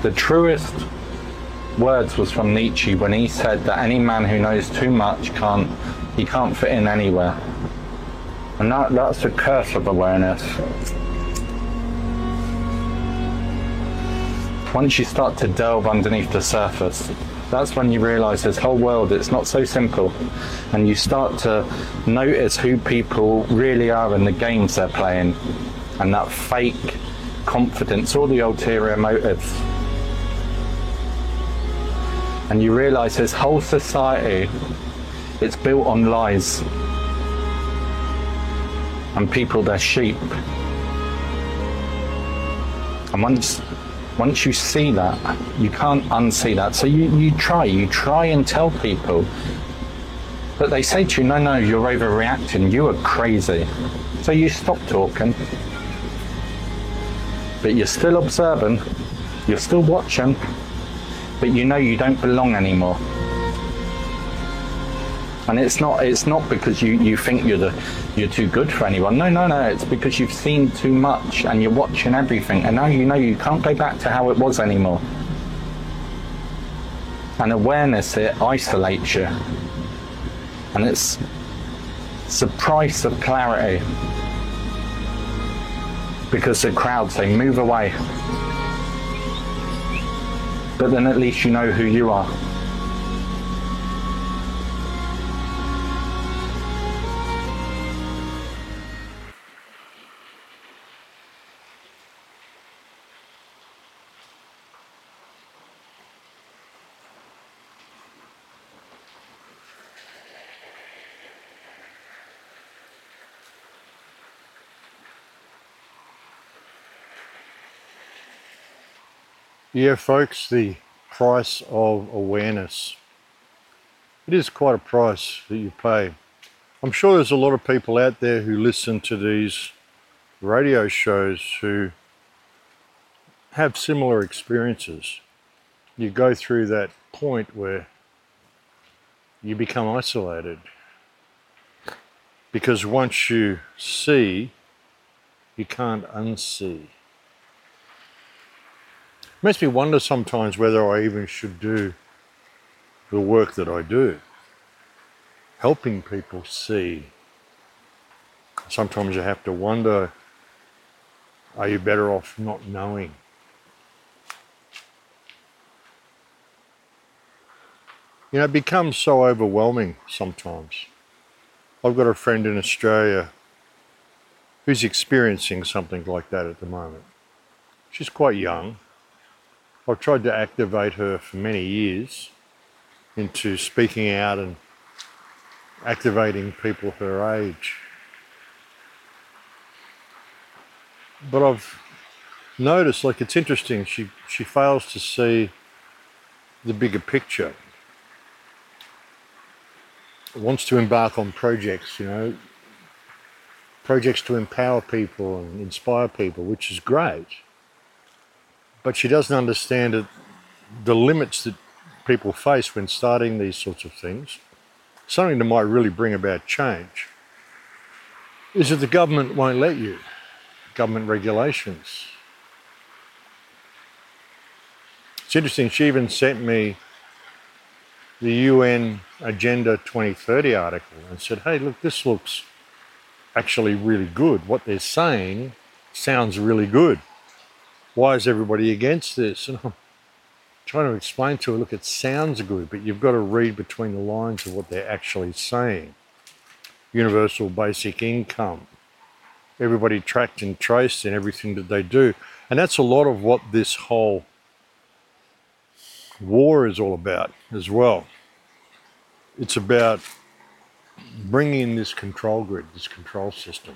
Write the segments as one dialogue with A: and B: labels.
A: The truest words was from Nietzsche when he said that any man who knows too much can't fit in anywhere. And that's the curse of awareness. Once you start to delve underneath the surface, that's when you realise this whole world, it's not so simple. And you start to notice who people really are and the games they're playing. And that fake confidence, all the ulterior motives. And you realise this whole society, it's built on lies. And people, they're sheep. And once you see that, you can't unsee that. So you try and tell people, but they say to you, no, you're overreacting, you are crazy. So you stop talking, but you're still observing, you're still watching, but you know you don't belong anymore. And it's not because you think you're too good for anyone. No, it's because you've seen too much and you're watching everything, and now you know you can't go back to how it was anymore. And awareness, it isolates you. And it's the price of clarity. Because the crowd say, move away. But then at least you know who you are.
B: Yeah, folks, the price of awareness. It is quite a price that you pay. I'm sure there's a lot of people out there who listen to these radio shows who have similar experiences. You go through that point where you become isolated. Because once you see, you can't unsee. It makes me wonder sometimes whether I even should do the work that I do, helping people see. Sometimes you have to wonder, are you better off not knowing? You know, it becomes so overwhelming sometimes. I've got a friend in Australia who's experiencing something like that at the moment. She's quite young. I've tried to activate her for many years into speaking out and activating people her age. But I've noticed, like, it's interesting, she fails to see the bigger picture. Wants to embark on projects, you know, projects to empower people and inspire people, which is great. But she doesn't understand the limits that people face when starting these sorts of things. Something that might really bring about change is that the government won't let you. Government regulations. It's interesting, she even sent me the UN Agenda 2030 article and said, hey, look, this looks actually really good. What they're saying sounds really good. Why is everybody against this? And I'm trying to explain to her, look, it sounds good, but you've got to read between the lines of what they're actually saying. Universal basic income. Everybody tracked and traced in everything that they do. And that's a lot of what this whole war is all about as well. It's about bringing in this control grid, this control system.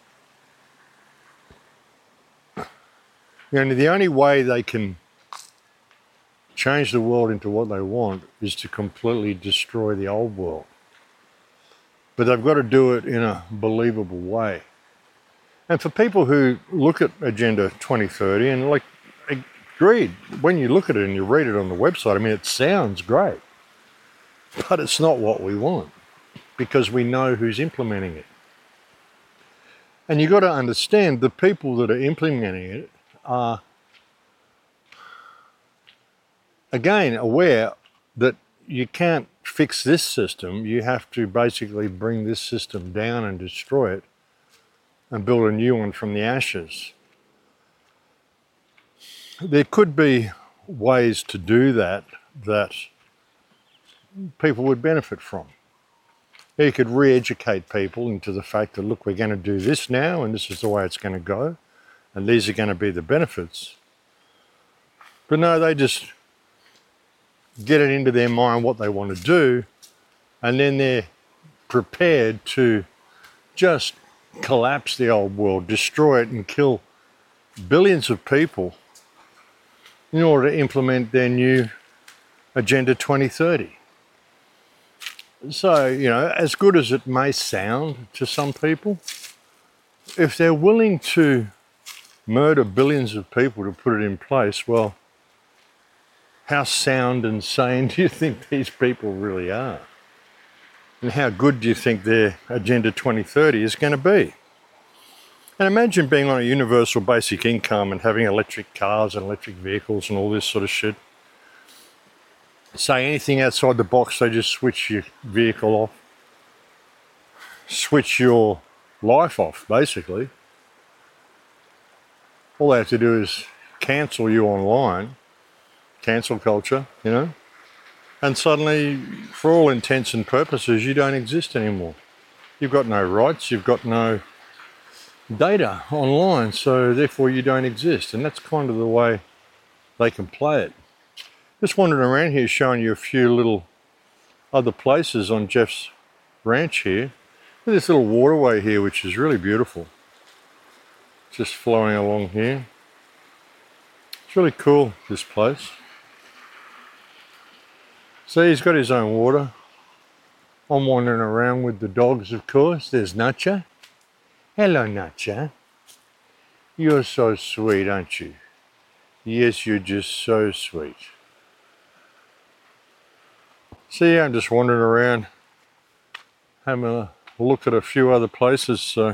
B: You know, the only way they can change the world into what they want is to completely destroy the old world. But they've got to do it in a believable way. And for people who look at Agenda 2030 and, like, agreed, when you look at it and you read it on the website, I mean, it sounds great. But it's not what we want, because we know who's implementing it. And you've got to understand the people that are implementing it are again, aware that you can't fix this system. You have to basically bring this system down and destroy it and build a new one from the ashes. There could be ways to do that people would benefit from. You could re-educate people into the fact that, look, we're going to do this now and this is the way it's going to go and these are going to be the benefits. But no, they just get it into their mind what they want to do, and then they're prepared to just collapse the old world, destroy it and kill billions of people in order to implement their new Agenda 2030. So, you know, as good as it may sound to some people, if they're willing to murder billions of people to put it in place, well, how sound and sane do you think these people really are? And how good do you think their Agenda 2030 is going to be? And imagine being on a universal basic income and having electric cars and electric vehicles and all this sort of shit. Say anything outside the box, they just switch your vehicle off. Switch your life off, basically. All they have to do is cancel you online. Cancel culture, you know. And suddenly, for all intents and purposes, you don't exist anymore. You've got no rights, you've got no data online, so therefore you don't exist. And that's kind of the way they can play it. Just wandering around here showing you a few little other places on Jeff's ranch here. There's this little waterway here which is really beautiful. Just flowing along here. It's really cool, this place. See, he's got his own water. I'm wandering around with the dogs, of course. There's Nacha. Hello, Nacha. You're so sweet, aren't you? Yes, you're just so sweet. So yeah, I'm just wandering around, having a look at a few other places. So,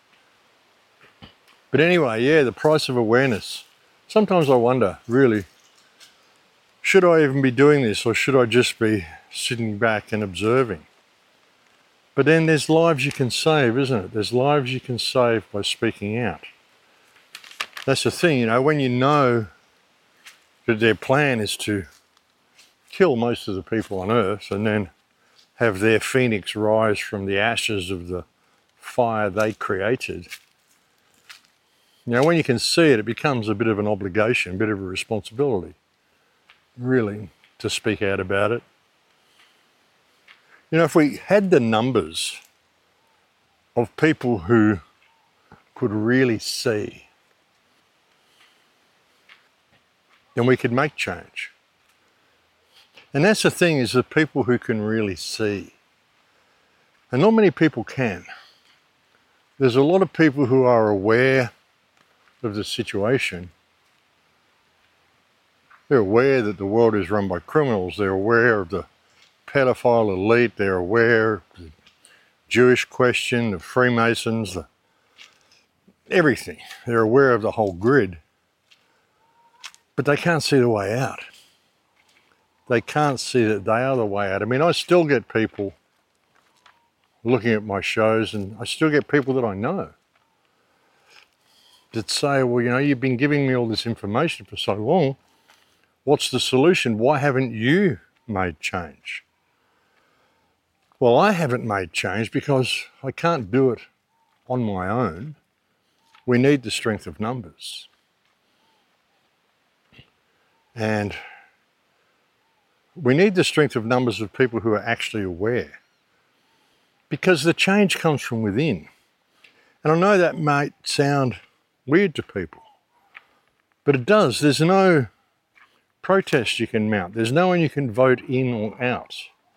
B: but anyway, yeah, the price of awareness. Sometimes I wonder, really, should I even be doing this, or should I just be sitting back and observing? But then there's lives you can save, isn't it? There's lives you can save by speaking out. That's the thing, you know, when you know that their plan is to kill most of the people on Earth and then have their phoenix rise from the ashes of the fire they created. You know, when you can see it, it becomes a bit of an obligation, a bit of a responsibility, really, to speak out about it. You know, if we had the numbers of people who could really see, then we could make change. And that's the thing, is the people who can really see. And not many people can. There's a lot of people who are aware of the situation. They're aware that the world is run by criminals. They're aware of the pedophile elite. They're aware of the Jewish question, the Freemasons, everything. They're aware of the whole grid. But they can't see the way out. They can't see that they are the way out. I mean, I still get people looking at my shows, and I still get people that I know that say, well, you know, you've been giving me all this information for so long. What's the solution? Why haven't you made change? Well, I haven't made change because I can't do it on my own. We need the strength of numbers. And we need the strength of numbers of people who are actually aware, because the change comes from within. And I know that might sound weird to people, but it does. There's no protest you can mount. There's no one you can vote in or out.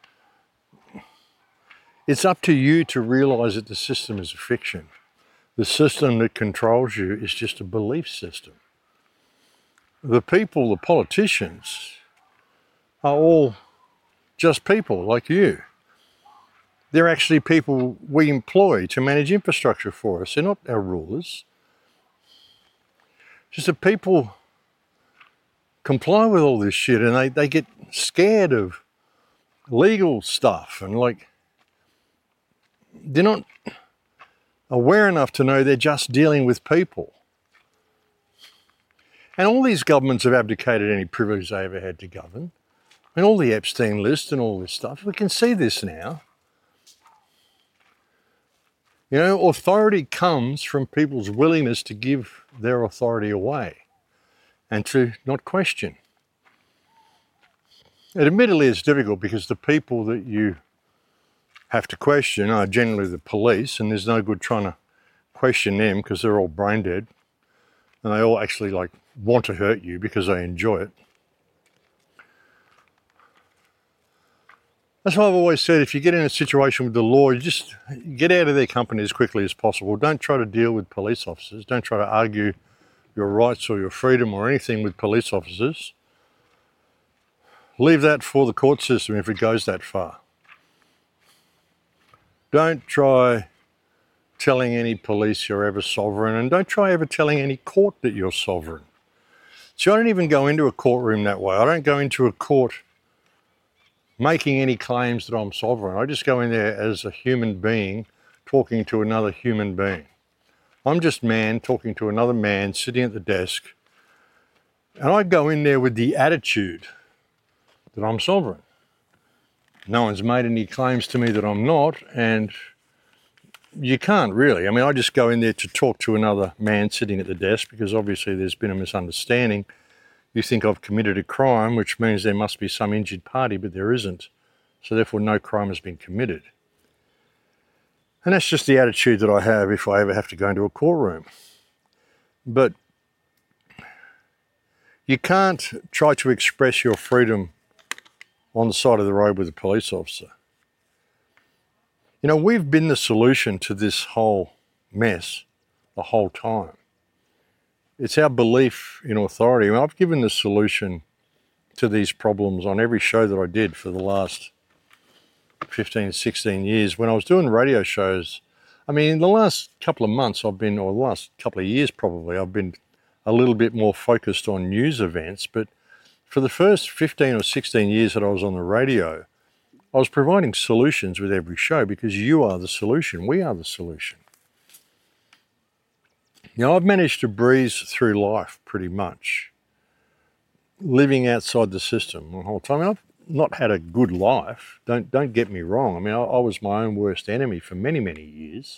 B: It's up to you to realise that the system is a fiction. The system that controls you is just a belief system. The people, the politicians, are all just people like you. They're actually people we employ to manage infrastructure for us. They're not our rulers. Just the people comply with all this shit, and they get scared of legal stuff, and like they're not aware enough to know they're just dealing with people. And all these governments have abdicated any privilege they ever had to govern. And all the Epstein list and all this stuff, we can see this now. You know, authority comes from people's willingness to give their authority away and to not question. And admittedly, it's difficult because the people that you have to question are generally the police, and there's no good trying to question them because they're all brain dead and they all actually like want to hurt you because they enjoy it. That's why I've always said, if you get in a situation with the law, you just get out of their company as quickly as possible. Don't try to deal with police officers. Don't try to argue your rights or your freedom or anything with police officers. Leave that for the court system if it goes that far. Don't try telling any police you're ever sovereign, and don't try ever telling any court that you're sovereign. So I don't even go into a courtroom that way. I don't go into a court making any claims that I'm sovereign. I just go in there as a human being talking to another human being. I'm just man talking to another man sitting at the desk, and I go in there with the attitude that I'm sovereign. No one's made any claims to me that I'm not, and you can't really. I mean, I just go in there to talk to another man sitting at the desk because obviously there's been a misunderstanding. You think I've committed a crime, which means there must be some injured party, but there isn't. So therefore no crime has been committed. And that's just the attitude that I have if I ever have to go into a courtroom. But you can't try to express your freedom on the side of the road with a police officer. You know, we've been the solution to this whole mess the whole time. It's our belief in authority. I mean, I've given the solution to these problems on every show that I did for the last 15, 16 years. When I was doing radio shows, I mean, in the last couple of months or the last couple of years probably, I've been a little bit more focused on news events. But for the first 15 or 16 years that I was on the radio, I was providing solutions with every show because you are the solution. We are the solution. You know, I've managed to breeze through life pretty much, living outside the system the whole time. I mean, I've not had a good life, don't get me wrong. I mean, I was my own worst enemy for many, many years.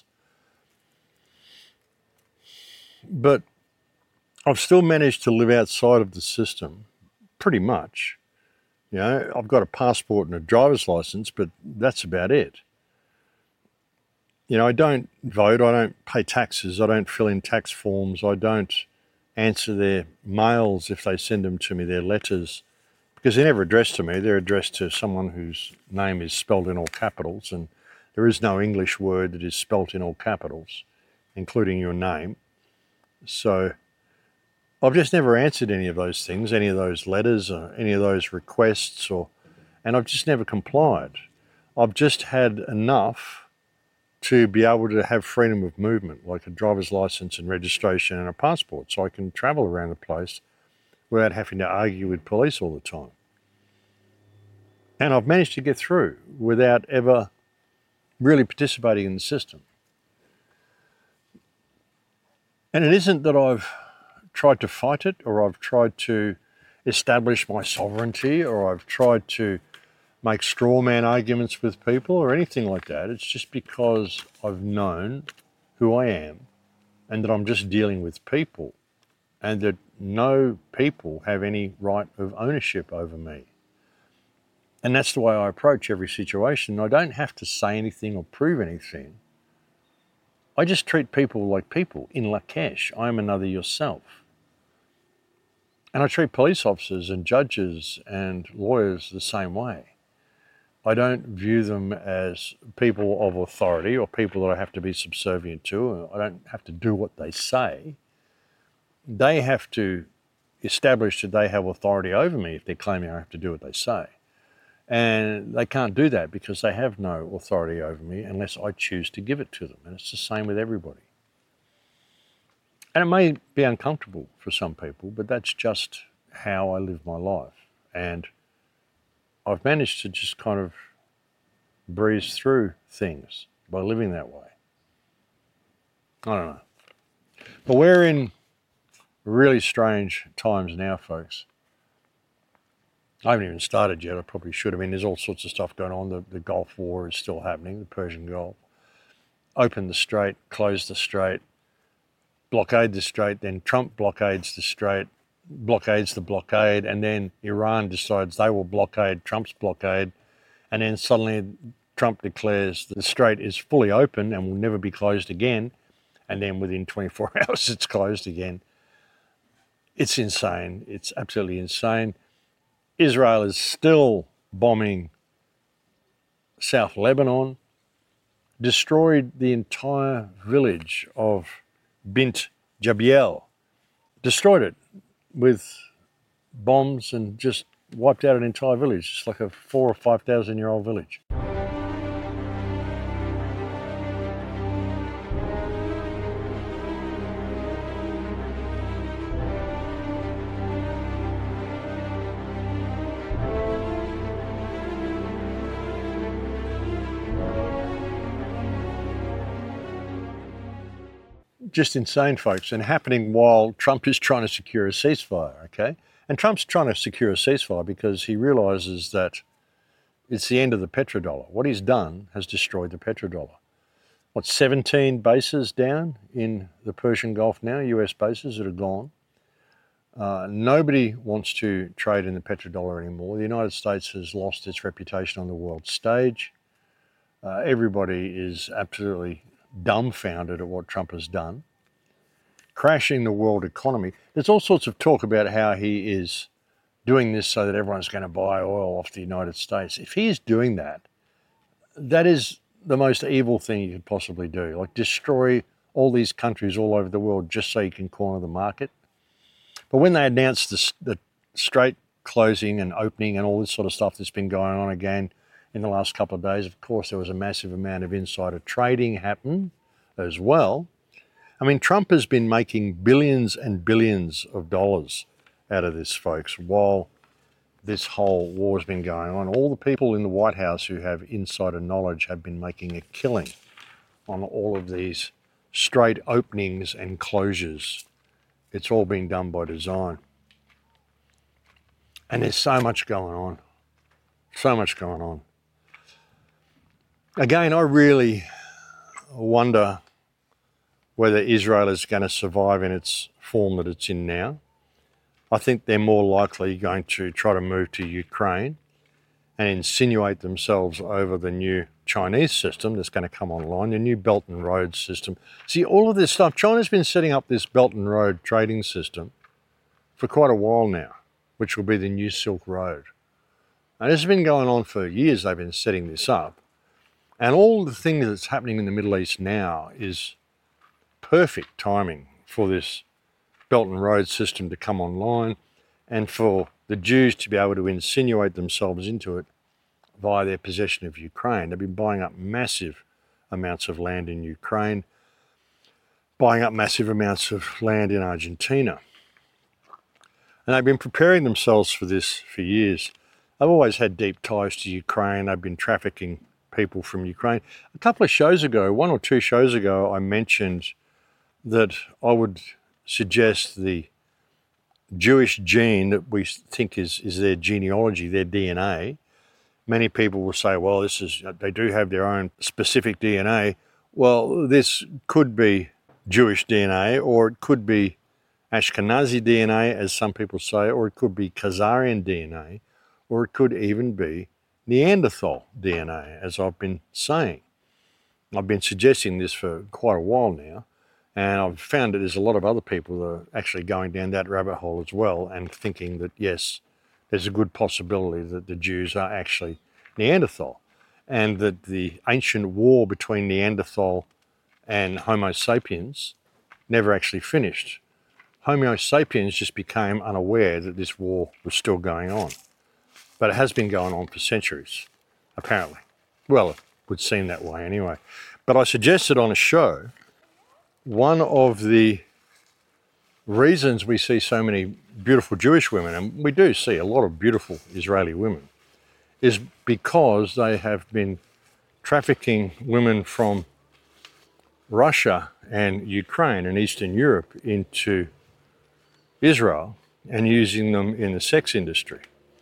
B: But I've still managed to live outside of the system, pretty much. You know, I've got a passport and a driver's license, but that's about it. You know, I don't vote, I don't pay taxes, I don't fill in tax forms, I don't answer their mails if they send them to me, their letters, because they're never addressed to me. They're addressed to someone whose name is spelled in all capitals, and there is no English word that is spelt in all capitals, including your name. So I've just never answered any of those things, any of those letters or any of those requests, and I've just never complied. I've just had enough to be able to have freedom of movement, like a driver's license and registration and a passport, so I can travel around the place without having to argue with police all the time. And I've managed to get through without ever really participating in the system. And it isn't that I've tried to fight it, or I've tried to establish my sovereignty, or I've tried to make straw man arguments with people or anything like that. It's just because I've known who I am and that I'm just dealing with people, and that no people have any right of ownership over me. And that's the way I approach every situation. I don't have to say anything or prove anything. I just treat people like people. In Lakesh, I am another yourself. And I treat police officers and judges and lawyers the same way. I don't view them as people of authority or people that I have to be subservient to. I don't have to do what they say. They have to establish that they have authority over me if they're claiming I have to do what they say. And they can't do that because they have no authority over me unless I choose to give it to them. And it's the same with everybody. And it may be uncomfortable for some people, but that's just how I live my life. And I've managed to just kind of breeze through things by living that way. I don't know. But we're in really strange times now, folks. I haven't even started yet. I probably should. I mean, there's all sorts of stuff going on. The Gulf War is still happening, the Persian Gulf. Open the strait, close the strait, blockade the strait, then Trump blockades the strait, blockades the blockade, and then Iran decides they will blockade Trump's blockade, and then suddenly Trump declares the strait is fully open and will never be closed again, and then within 24 hours it's closed again. It's insane. It's absolutely insane. Israel is still bombing South Lebanon, destroyed the entire village of Bint Jabiel, destroyed it with bombs and just wiped out an entire village. It's like a 4,000 or 5,000 year old village. Just insane, folks, and happening while Trump is trying to secure a ceasefire, okay? And Trump's trying to secure a ceasefire because he realises that it's the end of the petrodollar. What he's done has destroyed the petrodollar. 17 bases down in the Persian Gulf now, US bases that are gone. Nobody wants to trade in the petrodollar anymore. The United States has lost its reputation on the world stage. Everybody is absolutely dumbfounded at what Trump has done, crashing the world economy. There's all sorts of talk about how he is doing this so that everyone's going to buy oil off the United States. If he is doing that, that is the most evil thing you could possibly do, like destroy all these countries all over the world just so you can corner the market. But when they announced the strait closing and opening and all this sort of stuff that's been going on again in the last couple of days, of course, there was a massive amount of insider trading happen as well. I mean, Trump has been making billions and billions of dollars out of this, folks, while this whole war has been going on. All the people in the White House who have insider knowledge have been making a killing on all of these strait openings and closures. It's all been done by design. And there's so much going on. So much going on. Again, I really wonder whether Israel is going to survive in its form that it's in now. I think they're more likely going to try to move to Ukraine and insinuate themselves over the new Chinese system that's going to come online, the new Belt and Road system. See, all of this stuff, China's been setting up this Belt and Road trading system for quite a while now, which will be the new Silk Road. And this has been going on for years. They've been setting this up. And all the things that's happening in the Middle East now is perfect timing for this Belt and Road system to come online and for the Jews to be able to insinuate themselves into it via their possession of Ukraine. They've been buying up massive amounts of land in Ukraine, buying up massive amounts of land in Argentina. And they've been preparing themselves for this for years. They've always had deep ties to Ukraine. They've been trafficking people from Ukraine. A couple of shows ago, 1 or 2 shows ago, I mentioned that I would suggest the Jewish gene that we think is their genealogy, their DNA. Many people will say, well, they do have their own specific DNA. Well, this could be Jewish DNA, or it could be Ashkenazi DNA, as some people say, or it could be Khazarian DNA, or it could even be Neanderthal DNA, as I've been saying. I've been suggesting this for quite a while now, and I've found that there's a lot of other people that are actually going down that rabbit hole as well and thinking that, yes, there's a good possibility that the Jews are actually Neanderthal, and that the ancient war between Neanderthal and Homo sapiens never actually finished. Homo sapiens just became unaware that this war was still going on. But it has been going on for centuries, apparently. Well, it would seem that way anyway. But I suggested on a show, one of the reasons we see so many beautiful Jewish women, and we do see a lot of beautiful Israeli women, is because they have been trafficking women from Russia and Ukraine and Eastern Europe into Israel and using them in the sex industry.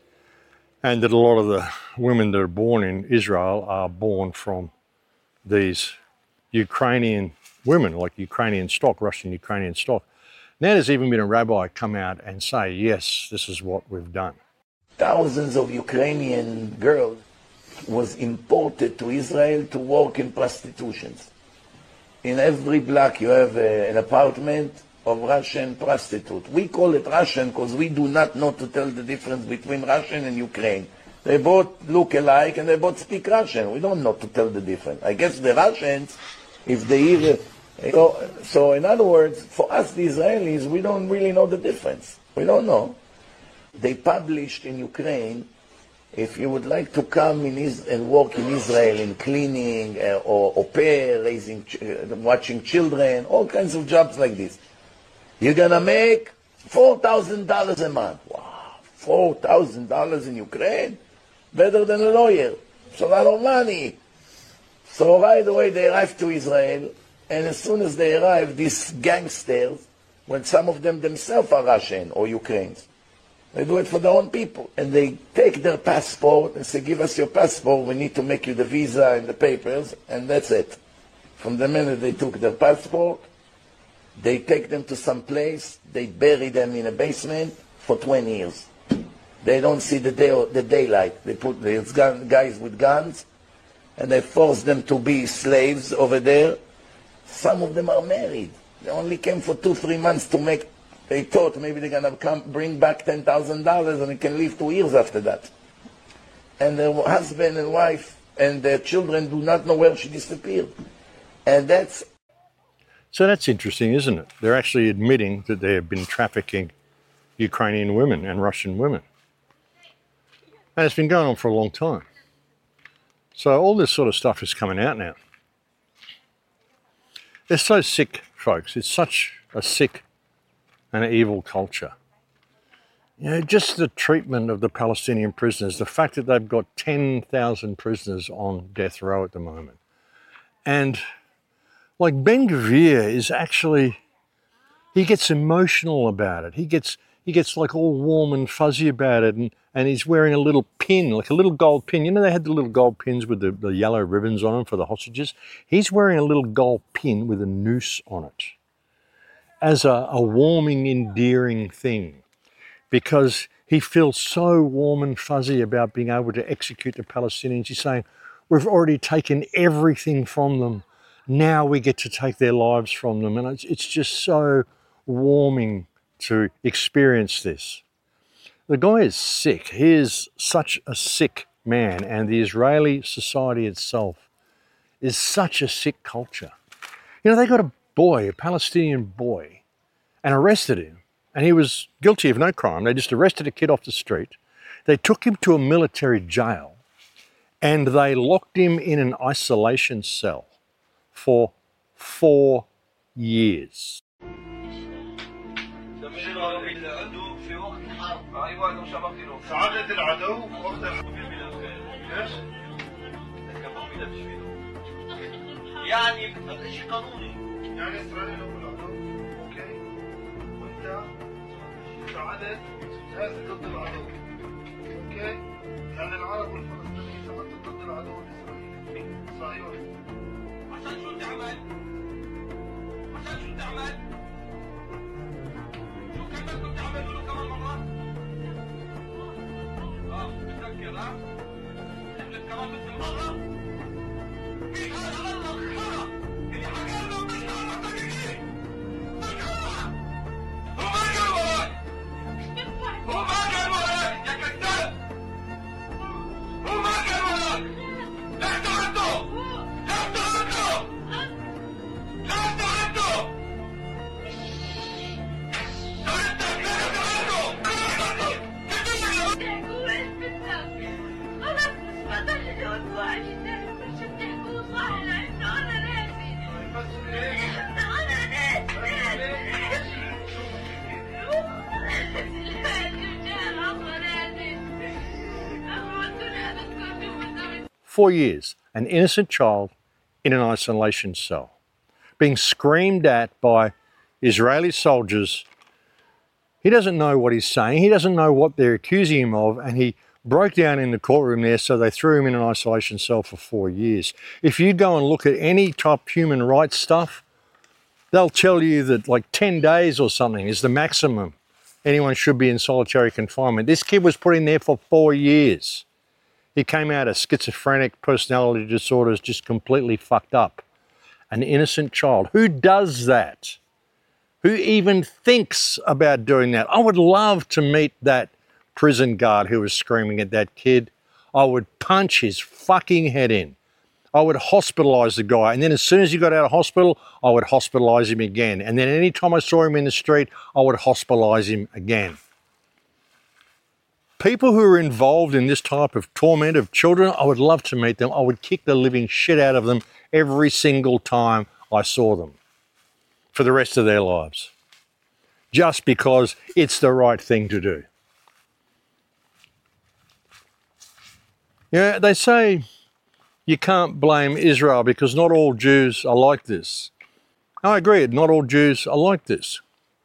B: And that a lot of the women that are born in Israel are born from these Ukrainian women, like Ukrainian stock, Russian Ukrainian stock. Now there's even been a rabbi come out and say, yes, this is what we've done.
C: Thousands of Ukrainian girls was imported to Israel to work in prostitutions. In every block you have an apartment of Russian prostitute. We call it Russian because we do not know to tell the difference between Russian and Ukraine. They both look alike and they both speak Russian. We don't know to tell the difference. I guess the Russians, if they hear... So in other words, for us the Israelis, we don't really know the difference. We don't know. They published in Ukraine, if you would like to come in and work in Israel in cleaning or au pair, raising, watching children, all kinds of jobs like this, you're going to make $4,000 a month. Wow, $4,000 in Ukraine? Better than a lawyer. It's a lot of money. So right away they arrived to Israel, and as soon as they arrived, these gangsters, when some of them themselves are Russian or Ukrainians, they do it for their own people. And they take their passport and say, give us your passport, we need to make you the visa and the papers, and that's it. From the minute they took their passport, they take them to some place, they bury them in a basement for 20 years. They don't see the daylight. They put these guys with guns, and they force them to be slaves over there. Some of them are married. They only came for 2-3 months to make... They thought maybe they're going to bring back $10,000 and they can live 2 years after that. And their husband and wife and their children do not know where she disappeared. And that's...
B: So that's interesting, isn't it? They're actually admitting that they have been trafficking Ukrainian women and Russian women. And it's been going on for a long time. So all this sort of stuff is coming out now. They're so sick, folks. It's such a sick and an evil culture. You know, just the treatment of the Palestinian prisoners, the fact that they've got 10,000 prisoners on death row at the moment. And like Ben Gvir is actually, he gets emotional about it. He gets like all warm and fuzzy about it, and he's wearing a little pin, like a little gold pin. You know, they had the little gold pins with the yellow ribbons on them for the hostages. He's wearing a little gold pin with a noose on it as a warming, endearing thing, because he feels so warm and fuzzy about being able to execute the Palestinians. He's saying, we've already taken everything from them. Now we get to take their lives from them. And it's just so warming to experience this. The guy is sick. He is such a sick man, and the Israeli society itself is such a sick culture. You know, they got a boy, a Palestinian boy, and arrested him, and he was guilty of no crime. They just arrested a kid off the street. They took him to a military jail, and they locked him in an isolation cell for 4 years.
D: سعادة العدو وقت يعني شيء قانوني يعني اسرائيل هو العدو اوكي وانت ساعدت هذا ضد العدو اوكي يعني العرب والفلسطينيين ساعدوا ضد العدو الاسرائيلي صهيوني عشان شو تعمل؟ عشان شو تعمل؟ شو كمان كنت تعملوا له كمان مرات؟ بتذكر ها؟ نحن كمان مثل مرة؟ مين هذا الله الخرا اللي حكى لنا مش مرة تقريبا؟ هو ما كان وراي يا كذاب. هو ما كان وراي. احترمته.
B: 4 years, an innocent child in an isolation cell, being screamed at by Israeli soldiers. He doesn't know what he's saying. He doesn't know what they're accusing him of, and he broke down in the courtroom there, so they threw him in an isolation cell for 4 years. If you go and look at any type of human rights stuff, they'll tell you that like 10 days or something is the maximum anyone should be in solitary confinement. This kid was put in there for 4 years. He came out of schizophrenic personality disorders, just completely fucked up. An innocent child. Who does that? Who even thinks about doing that? I would love to meet that prison guard who was screaming at that kid. I would punch his fucking head in. I would hospitalise the guy, and then as soon as he got out of hospital, I would hospitalise him again. And then any time I saw him in the street, I would hospitalise him again. People who are involved in this type of torment of children, I would love to meet them. I would kick the living shit out of them every single time I saw them for the rest of their lives, just because it's the right thing to do. Yeah, they say you can't blame Israel because not all Jews are like this. I agree, not all Jews are like this.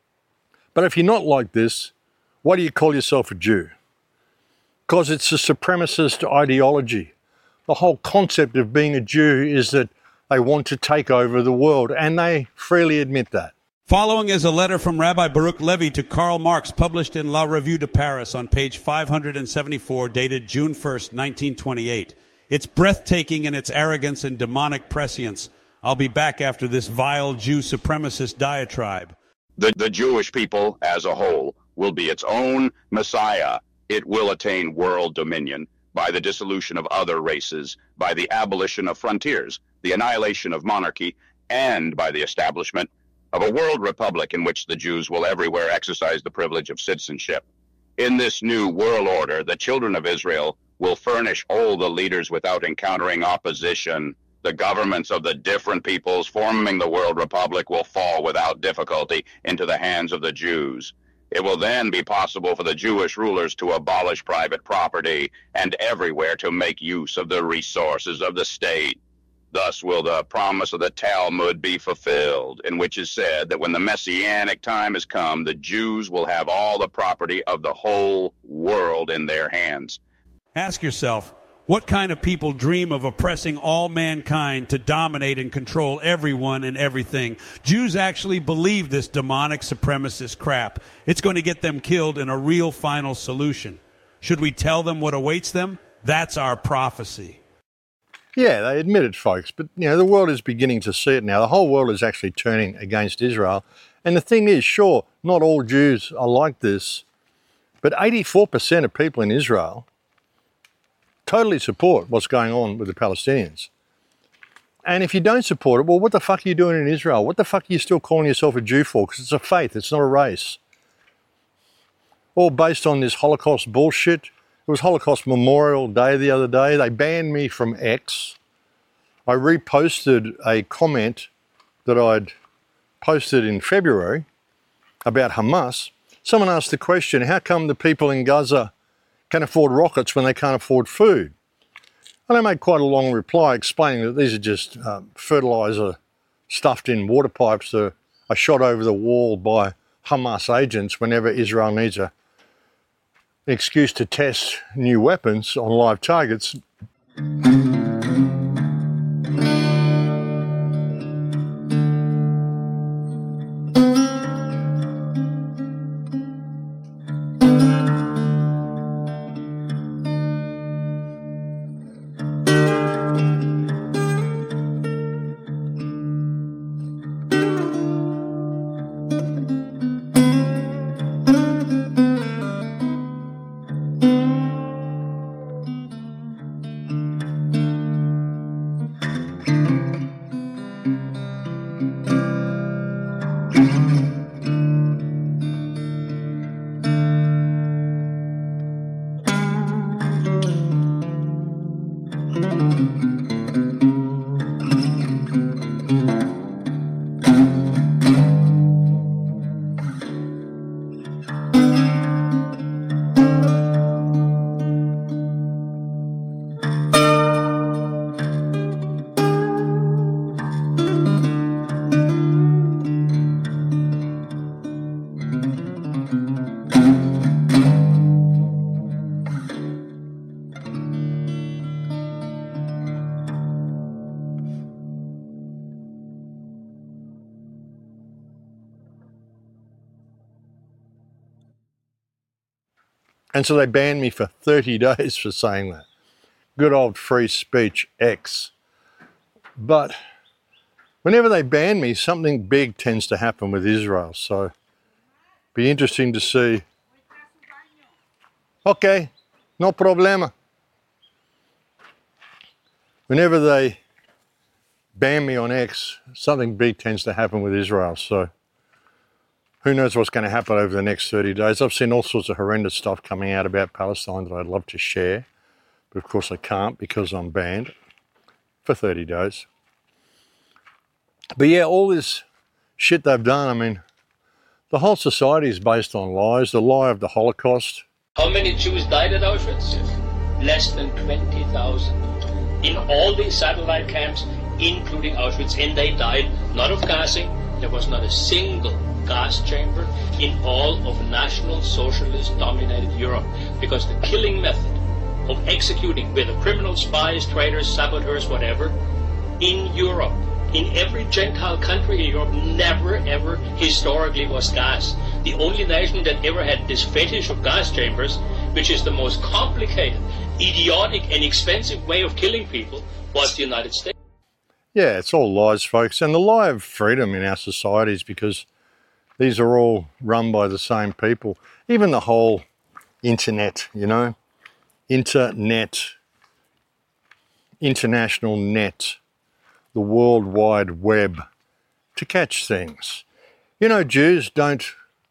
B: But if you're not like this, why do you call yourself a Jew? Because it's a supremacist ideology. The whole concept of being a Jew is that they want to take over the world, and they freely admit that.
E: Following is a letter from Rabbi Baruch Levy to Karl Marx, published in La Revue de Paris on page 574, dated June 1st, 1928. It's breathtaking in its arrogance and demonic prescience. I'll be back after this vile Jew supremacist diatribe.
F: The Jewish people as a whole will be its own Messiah. It will attain world dominion by the dissolution of other races, by the abolition of frontiers, the annihilation of monarchy, and by the establishment of a world republic in which the Jews will everywhere exercise the privilege of citizenship. In this new world order, the children of Israel will furnish all the leaders without encountering opposition. The governments of the different peoples forming the world republic will fall without difficulty into the hands of the Jews. It will then be possible for the Jewish rulers to abolish private property and everywhere to make use of the resources of the state. Thus will the promise of the Talmud be fulfilled, in which is said that when the Messianic time has come, the Jews will have all the property of the whole world in their hands.
E: Ask yourself, what kind of people dream of oppressing all mankind to dominate and control everyone and everything? Jews actually believe this demonic supremacist crap. It's going to get them killed in a real final solution. Should we tell them what awaits them? That's our prophecy.
B: Yeah, they admit it, folks, but the world is beginning to see it now. The whole world is actually turning against Israel. And the thing is, sure, not all Jews are like this, but 84% of people in Israel totally support what's going on with the Palestinians. And if you don't support it, well, what the fuck are you doing in Israel? What the fuck are you still calling yourself a Jew for? Because it's a faith, it's not a race. All based on this Holocaust bullshit. It was Holocaust Memorial Day the other day. They banned me from X. I reposted a comment that I'd posted in February about Hamas. Someone asked the question, how come the people in Gaza can afford rockets when they can't afford food? And I made quite a long reply explaining that these are just fertilizer stuffed in water pipes that are shot over the wall by Hamas agents whenever Israel needs an excuse to test new weapons on live targets. And so they banned me for 30 days for saying that. Good old free speech X. But whenever they ban me, something big tends to happen with Israel. So be interesting to see. Okay, no problema. Whenever they ban me on X, something big tends to happen with Israel. So who knows what's going to happen over the next 30 days. I've seen all sorts of horrendous stuff coming out about Palestine that I'd love to share. But of course I can't because I'm banned for 30 days. But yeah, all this shit they've done, I mean, the whole society is based on lies. The lie of the Holocaust.
G: How many Jews died at Auschwitz? Less than 20,000. In all these satellite camps, including Auschwitz, and they died not of gassing. There was not a single gas chamber in all of National Socialist dominated Europe, because the killing method of executing whether criminal spies, traitors, saboteurs, whatever, in Europe, in every Gentile country in Europe, never ever historically was gas. The only nation that ever had this fetish of gas chambers, which is the most complicated, idiotic and expensive way of killing people, was the United States.
B: Yeah, it's all lies, folks. And the lie of freedom in our societies, because these are all run by the same people. Even the whole internet, you know, internet, international net, the World Wide Web, to catch things. You know, Jews don't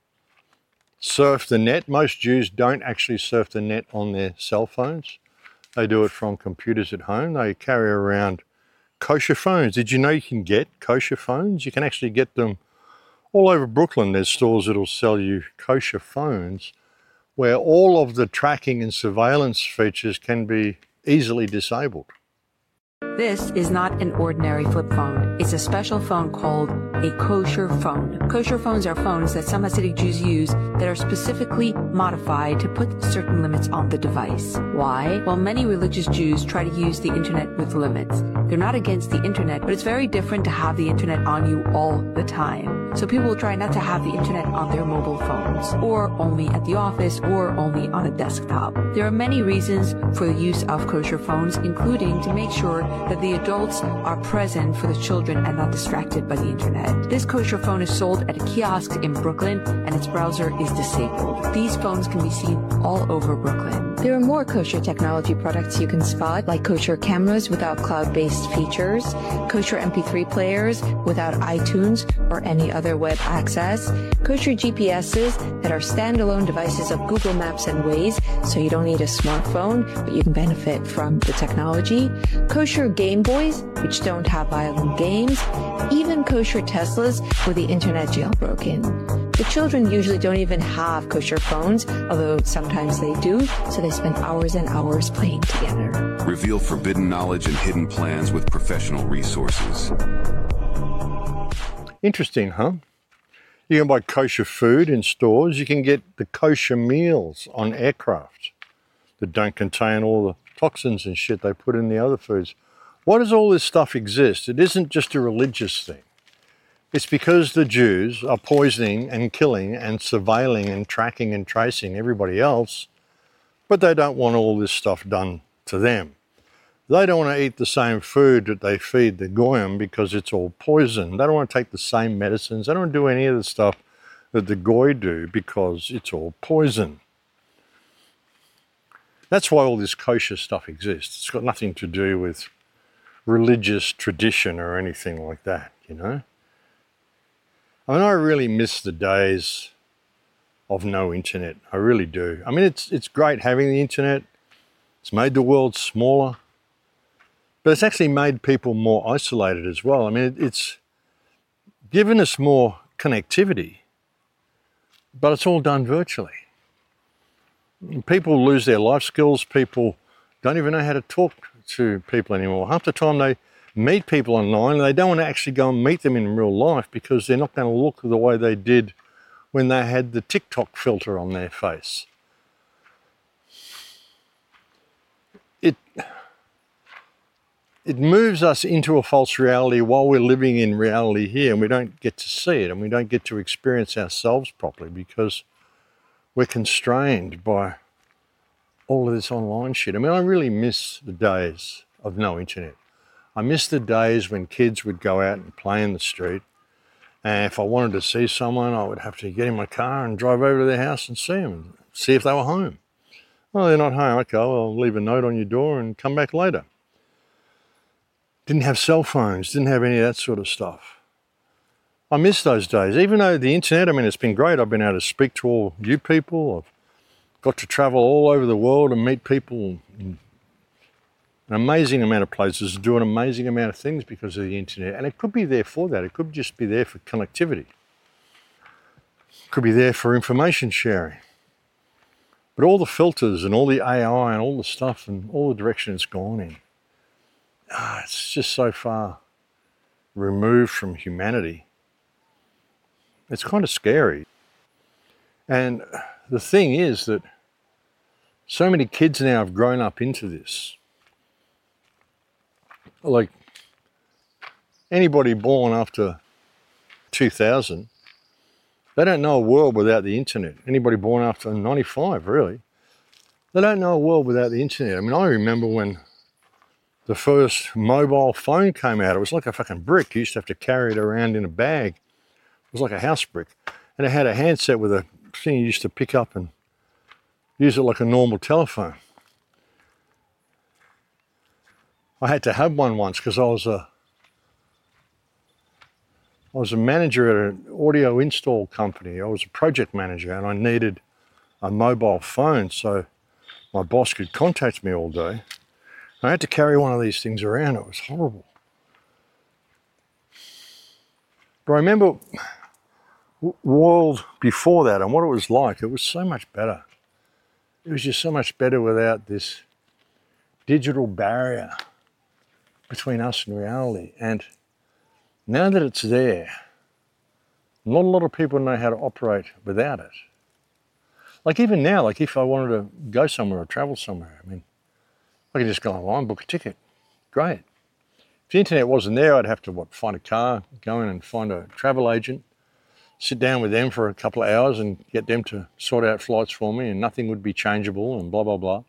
B: surf the net. Most Jews don't actually surf the net on their cell phones. They do it from computers at home. They carry around kosher phones. Did you know you can get kosher phones? You can actually get them all over Brooklyn. There's stores that'll sell you kosher phones where all of the tracking and surveillance features can be easily disabled.
H: This is not an ordinary flip phone. It's a special phone called a kosher phone. Kosher phones are phones that some Hasidic Jews use that are specifically modified to put certain limits on the device. Why? Well, many religious Jews try to use the internet with limits. They're not against the internet, but it's very different to have the internet on you all the time. So people will try not to have the internet on their mobile phones, or only at the office, or only on a desktop. There are many reasons for the use of kosher phones, including to make sure that the adults are present for the children and not distracted by the internet. This kosher phone is sold at a kiosk in Brooklyn, and its browser is disabled. These phones can be seen all over Brooklyn.
I: There are more kosher technology products you can spot, like kosher cameras without cloud-based features, kosher MP3 players without iTunes or any other web access, kosher GPSs that are standalone devices of Google Maps and Waze, so you don't need a smartphone, but you can benefit from the technology, kosher Game Boys, which don't have violent games, even kosher Teslas with the internet jailbroken. The children usually don't even have kosher phones, although sometimes they do, so they spend hours and hours playing together.
J: Reveal forbidden knowledge and hidden plans with professional resources.
B: Interesting, huh? You can buy kosher food in stores. You can get the kosher meals on aircraft that don't contain all the toxins and shit they put in the other foods. Why does all this stuff exist? It isn't just a religious thing. It's because the Jews are poisoning and killing and surveilling and tracking and tracing everybody else, but they don't want all this stuff done to them. They don't want to eat the same food that they feed the Goyim because it's all poison. They don't want to take the same medicines. They don't want to do any of the stuff that the Goy do because it's all poison. That's why all this kosher stuff exists. It's got nothing to do with religious tradition or anything like that, you know? I mean, I really miss the days of no internet. I really do. I mean, it's great having the internet. It's made the world smaller. But it's actually made people more isolated as well. I mean, it's given us more connectivity, but it's all done virtually. People lose their life skills. People don't even know how to talk to people anymore. Half the time they meet people online and they don't want to actually go and meet them in real life because they're not going to look the way they did when they had the TikTok filter on their face. It moves us into a false reality while we're living in reality here, and we don't get to see it and we don't get to experience ourselves properly because we're constrained by all of this online shit. I mean, I really miss the days of no internet. I miss the days when kids would go out and play in the street, and if I wanted to see someone, I would have to get in my car and drive over to their house and see them, and see if they were home. Oh, they're not home. Okay, well, I'll leave a note on your door and come back later. Didn't have cell phones, didn't have any of that sort of stuff. I miss those days. Even though the internet, I mean, it's been great. I've been able to speak to all you people. I've got to travel all over the world and meet people in an amazing amount of places, do an amazing amount of things because of the internet. And it could be there for that. It could just be there for connectivity. It could be there for information sharing. But all the filters and all the AI and all the stuff and all the direction it's gone in, it's just so far removed from humanity. It's kind of scary. And the thing is that so many kids now have grown up into this. Like anybody born after 2000, they don't know a world without the internet. Anybody born after 95, really, they don't know a world without the internet. I mean, I remember when the first mobile phone came out, it was like a fucking brick. You used to have to carry it around in a bag. It was like a house brick. And it had a handset with a thing you used to pick up and use it like a normal telephone. I had to have one once because I was a manager at an audio install company. I was a project manager and I needed a mobile phone so my boss could contact me all day. I had to carry one of these things around. It was horrible. But I remember world before that and what it was like. It was so much better. It was just so much better without this digital barrier between us and reality. And now that it's there, not a lot of people know how to operate without it. Like even now, like if I wanted to go somewhere or travel somewhere, I mean, I could just go online, book a ticket. Great. If the internet wasn't there, I'd have to, find a car, go in and find a travel agent, sit down with them for a couple of hours and get them to sort out flights for me and nothing would be changeable and blah, blah, blah.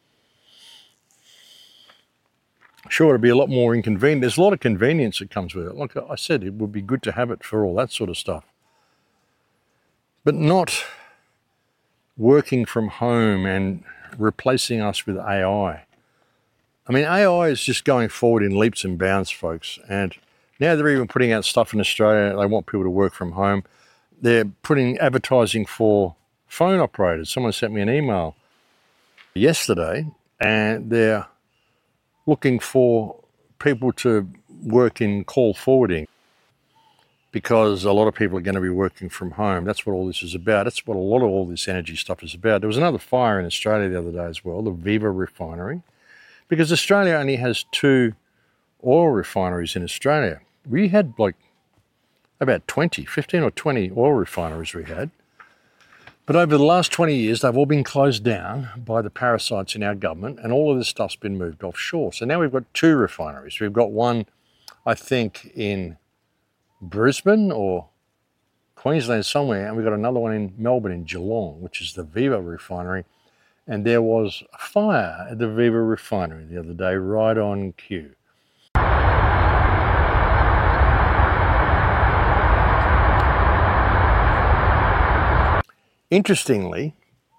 B: Sure, it'd be a lot more inconvenient. There's a lot of convenience that comes with it. Like I said, it would be good to have it for all that sort of stuff. But not working from home and replacing us with AI. I mean, AI is just going forward in leaps and bounds, folks. And now they're even putting out stuff in Australia. They want people to work from home. They're putting advertising for phone operators. Someone sent me an email yesterday and they're looking for people to work in call forwarding because a lot of people are going to be working from home. That's what all this is about. That's what a lot of all this energy stuff is about. There was another fire in Australia the other day as well, the Viva refinery, because Australia only has 2 oil refineries in Australia. We had like about 15 or 20 oil refineries we had. But over the last 20 years, they've all been closed down by the parasites in our government and all of this stuff's been moved offshore. So now we've got 2 refineries. We've got one, I think, in Brisbane or Queensland somewhere, and we've got another one in Melbourne in Geelong, which is the Viva refinery. And there was a fire at the Viva refinery the other day, right on cue. Interestingly,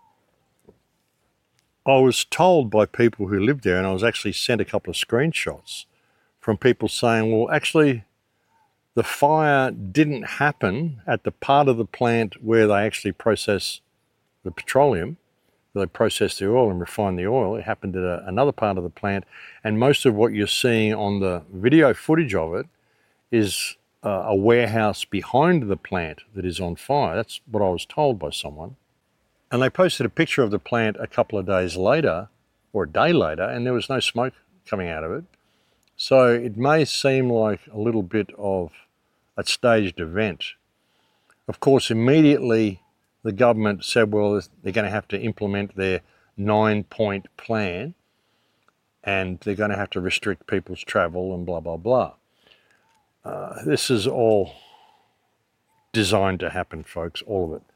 B: I was told by people who lived there, and I was actually sent a couple of screenshots from people saying, well, actually, the fire didn't happen at the part of the plant where they actually process the petroleum, where they process the oil and refine the oil. It happened at another part of the plant, and most of what you're seeing on the video footage of it is a warehouse behind the plant that is on fire. That's what I was told by someone. And they posted a picture of the plant a couple of days later, or a day later, and there was no smoke coming out of it. So it may seem like a little bit of a staged event. Of course, immediately the government said, well, they're going to have to implement their 9-point plan and they're going to have to restrict people's travel and blah, blah, blah. This is all designed to happen, folks, all of it.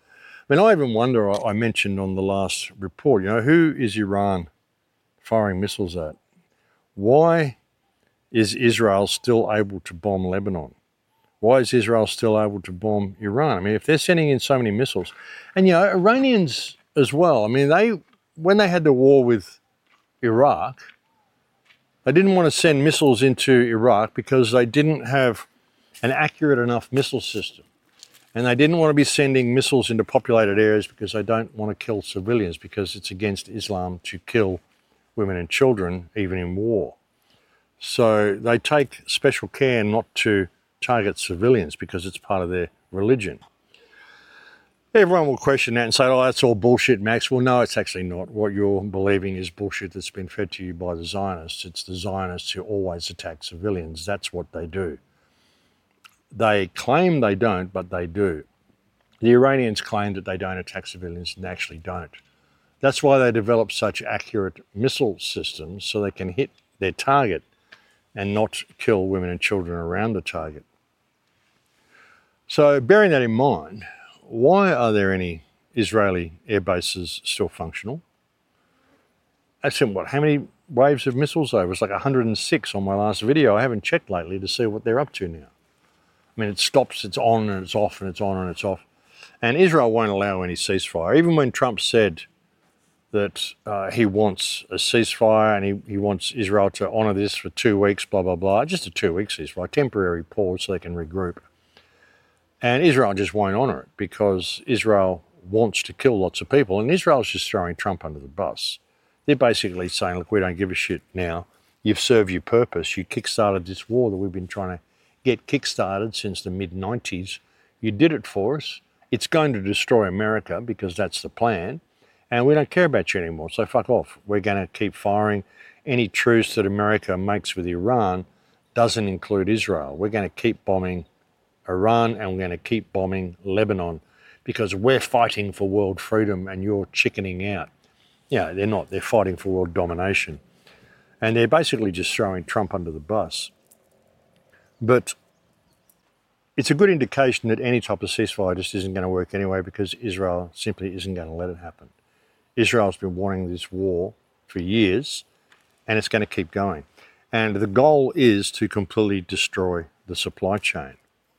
B: I mean, I even wonder, I mentioned on the last report, who is Iran firing missiles at? Why is Israel still able to bomb Lebanon? Why is Israel still able to bomb Iran? I mean, if they're sending in so many missiles, and Iranians as well, I mean, when they had the war with Iraq, they didn't want to send missiles into Iraq because they didn't have an accurate enough missile system. And they didn't want to be sending missiles into populated areas because they don't want to kill civilians, because it's against Islam to kill women and children, even in war. So they take special care not to target civilians because it's part of their religion. Everyone will question that and say, oh, that's all bullshit, Max. Well, no, it's actually not. What you're believing is bullshit that's been fed to you by the Zionists. It's the Zionists who always attack civilians. That's what they do. They claim they don't, but they do. The Iranians claim that they don't attack civilians, and they actually don't. That's why they develop such accurate missile systems, so they can hit their target and not kill women and children around the target. So bearing that in mind, why are there any Israeli air bases still functional? That's in how many waves of missiles though? It was like 106 on my last video. I haven't checked lately to see what they're up to now. I mean, it stops, it's on and it's off and it's on and it's off. And Israel won't allow any ceasefire. Even when Trump said that he wants a ceasefire and he wants Israel to honour this for 2 weeks, blah, blah, blah. Just a 2-week ceasefire, temporary pause so they can regroup. And Israel just won't honour it because Israel wants to kill lots of people. And Israel's just throwing Trump under the bus. They're basically saying, look, we don't give a shit now. You've served your purpose. You kick-started this war that we've been trying to get kick-started since the mid-90s. You did it for us. It's going to destroy America because that's the plan. And we don't care about you anymore, so fuck off. We're going to keep firing. Any truce that America makes with Iran doesn't include Israel. We're going to keep bombing Iran and we're going to keep bombing Lebanon because we're fighting for world freedom and you're chickening out. Yeah, they're not. They're fighting for world domination. And they're basically just throwing Trump under the bus. But it's a good indication that any type of ceasefire just isn't going to work anyway because Israel simply isn't going to let it happen. Israel's been wanting this war for years and it's going to keep going. And the goal is to completely destroy the supply chain.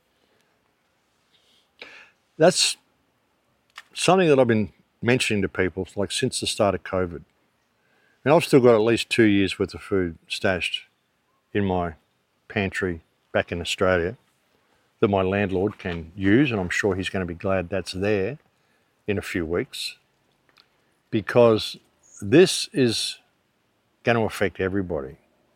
B: That's something that I've been mentioning to people like since the start of COVID. And I've still got at least 2 years worth of food stashed in my pantry back in Australia that my landlord can use, and I'm sure he's going to be glad that's there in a few weeks, because this is going to affect everybody.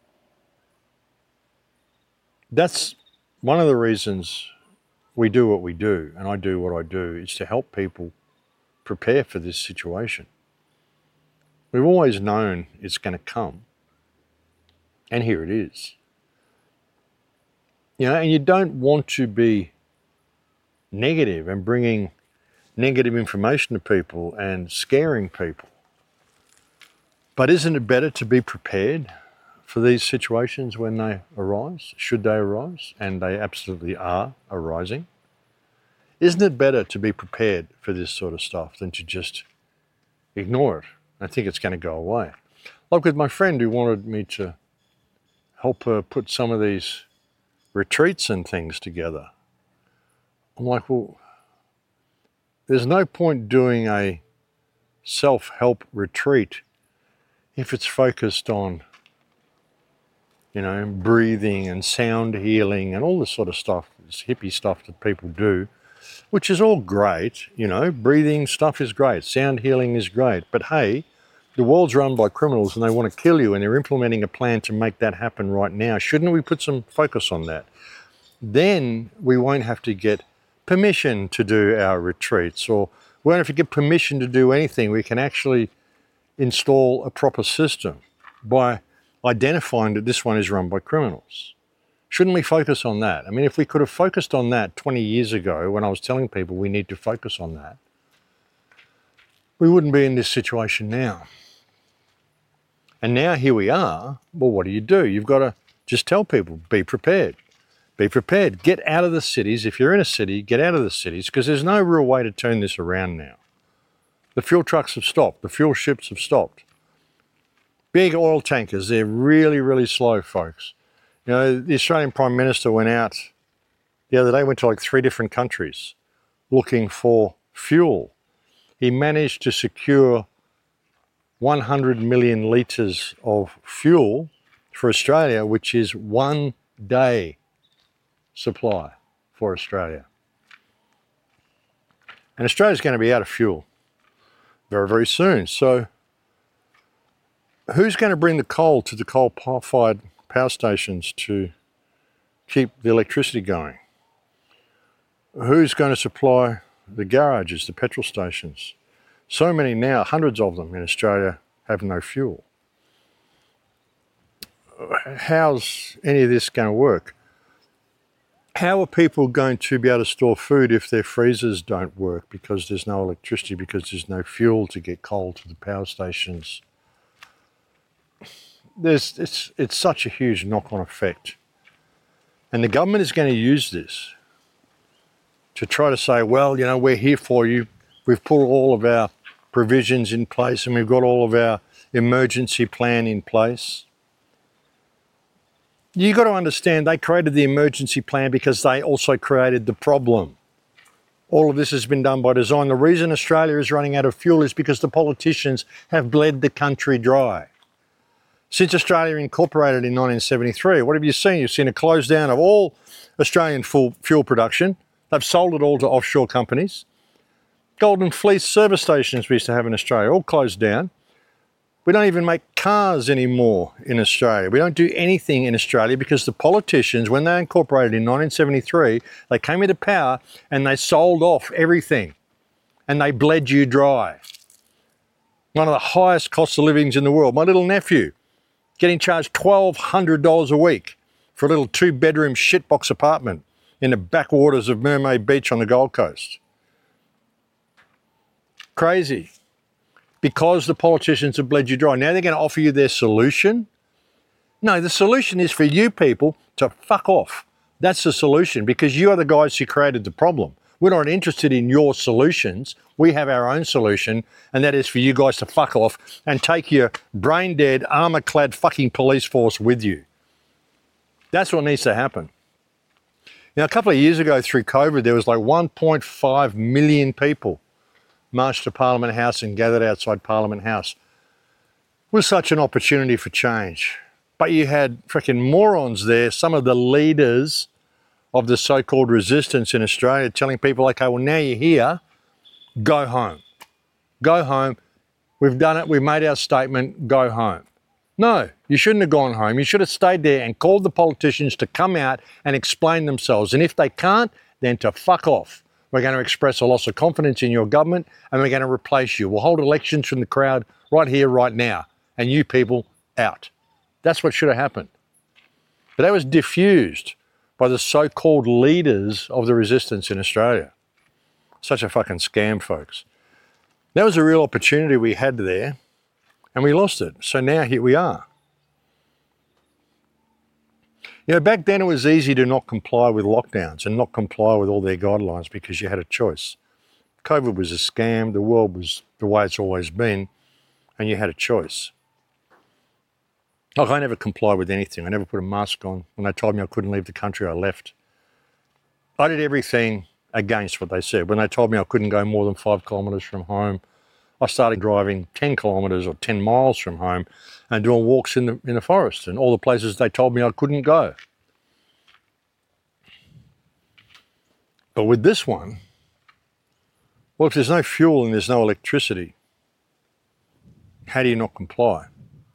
B: That's one of the reasons we do what we do, and I do what I do, is to help people prepare for this situation. We've always known it's going to come, and here it is. You know, and you don't want to be negative and bringing negative information to people and scaring people. But isn't it better to be prepared for these situations when they arise, should they arise, and they absolutely are arising? Isn't it better to be prepared for this sort of stuff than to just ignore it? I think it's going to go away. Like with my friend who wanted me to help her put some of these retreats and things together. I'm like, well, there's no point doing a self-help retreat if it's focused on, you know, breathing and sound healing and all this sort of stuff, this hippie stuff that people do, which is all great. You know, breathing stuff is great, sound healing is great, but hey, the world's run by criminals and they want to kill you and they're implementing a plan to make that happen right now. Shouldn't we put some focus on that? Then we won't have to get permission to do our retreats, or we won't have to get permission to do anything. We can actually install a proper system by identifying that this one is run by criminals. Shouldn't we focus on that? I mean, if we could have focused on that 20 years ago when I was telling people we need to focus on that, we wouldn't be in this situation now. And now here we are. Well, what do? You've got to just tell people, be prepared. Be prepared. Get out of the cities. If you're in a city, get out of the cities, because there's no real way to turn this around now. The fuel trucks have stopped. The fuel ships have stopped. Big oil tankers, they're really, really slow, folks. You know, the Australian Prime Minister went out the other day, went to like 3 different countries looking for fuel. He managed to secure 100 million litres of fuel for Australia, which is 1 day supply for Australia. And Australia's going to be out of fuel very, very soon. So who's going to bring the coal to the coal-fired power stations to keep the electricity going? Who's going to supply the garages, the petrol stations? So many now, hundreds of them in Australia, have no fuel. How's any of this going to work? How are people going to be able to store food if their freezers don't work because there's no electricity, because there's no fuel to get coal to the power stations? It's such a huge knock-on effect. And the government is going to use this to try to say, well, you know, we're here for you. We've put all of our provisions in place and we've got all of our emergency plan in place. You've got to understand they created the emergency plan because they also created the problem. All of this has been done by design. The reason Australia is running out of fuel is because the politicians have bled the country dry. Since Australia incorporated in 1973, what have you seen? You've seen a close down of all Australian fuel production. They've sold it all to offshore companies. Golden Fleece service stations we used to have in Australia all closed down. We don't even make cars anymore in Australia. We don't do anything in Australia because the politicians, when they incorporated in 1973, they came into power and they sold off everything and they bled you dry. One of the highest costs of livings in the world. My little nephew getting charged $1,200 a week for a little 2-bedroom shitbox apartment in the backwaters of Mermaid Beach on the Gold Coast. Crazy. Because the politicians have bled you dry. Now they're going to offer you their solution? No, the solution is for you people to fuck off. That's the solution, because you are the guys who created the problem. We're not interested in your solutions. We have our own solution, and that is for you guys to fuck off and take your brain-dead, armour-clad fucking police force with you. That's what needs to happen. Now, a couple of years ago through COVID, there was like 1.5 million people marched to Parliament House and gathered outside Parliament House. It was such an opportunity for change. But you had freaking morons there, some of the leaders of the so-called resistance in Australia, telling people, okay, well, now you're here, go home. Go home. We've done it. We've made our statement. Go home. No, you shouldn't have gone home. You should have stayed there and called the politicians to come out and explain themselves. And if they can't, then to fuck off. We're going to express a loss of confidence in your government and we're going to replace you. We'll hold elections from the crowd right here, right now, and you people out. That's what should have happened. But that was diffused by the so-called leaders of the resistance in Australia. Such a fucking scam, folks. That was a real opportunity we had there and we lost it. So now here we are. You know, back then it was easy to not comply with lockdowns and not comply with all their guidelines because you had a choice. COVID was a scam, the world was the way it's always been, and you had a choice. Like, I never complied with anything. I never put a mask on. When they told me I couldn't leave the country, I left. I did everything against what they said. When they told me I couldn't go more than 5 kilometres from home, I started driving 10 kilometres or 10 miles from home and doing walks in the forest and all the places they told me I couldn't go. But with this one, well, if there's no fuel and there's no electricity, how do you not comply?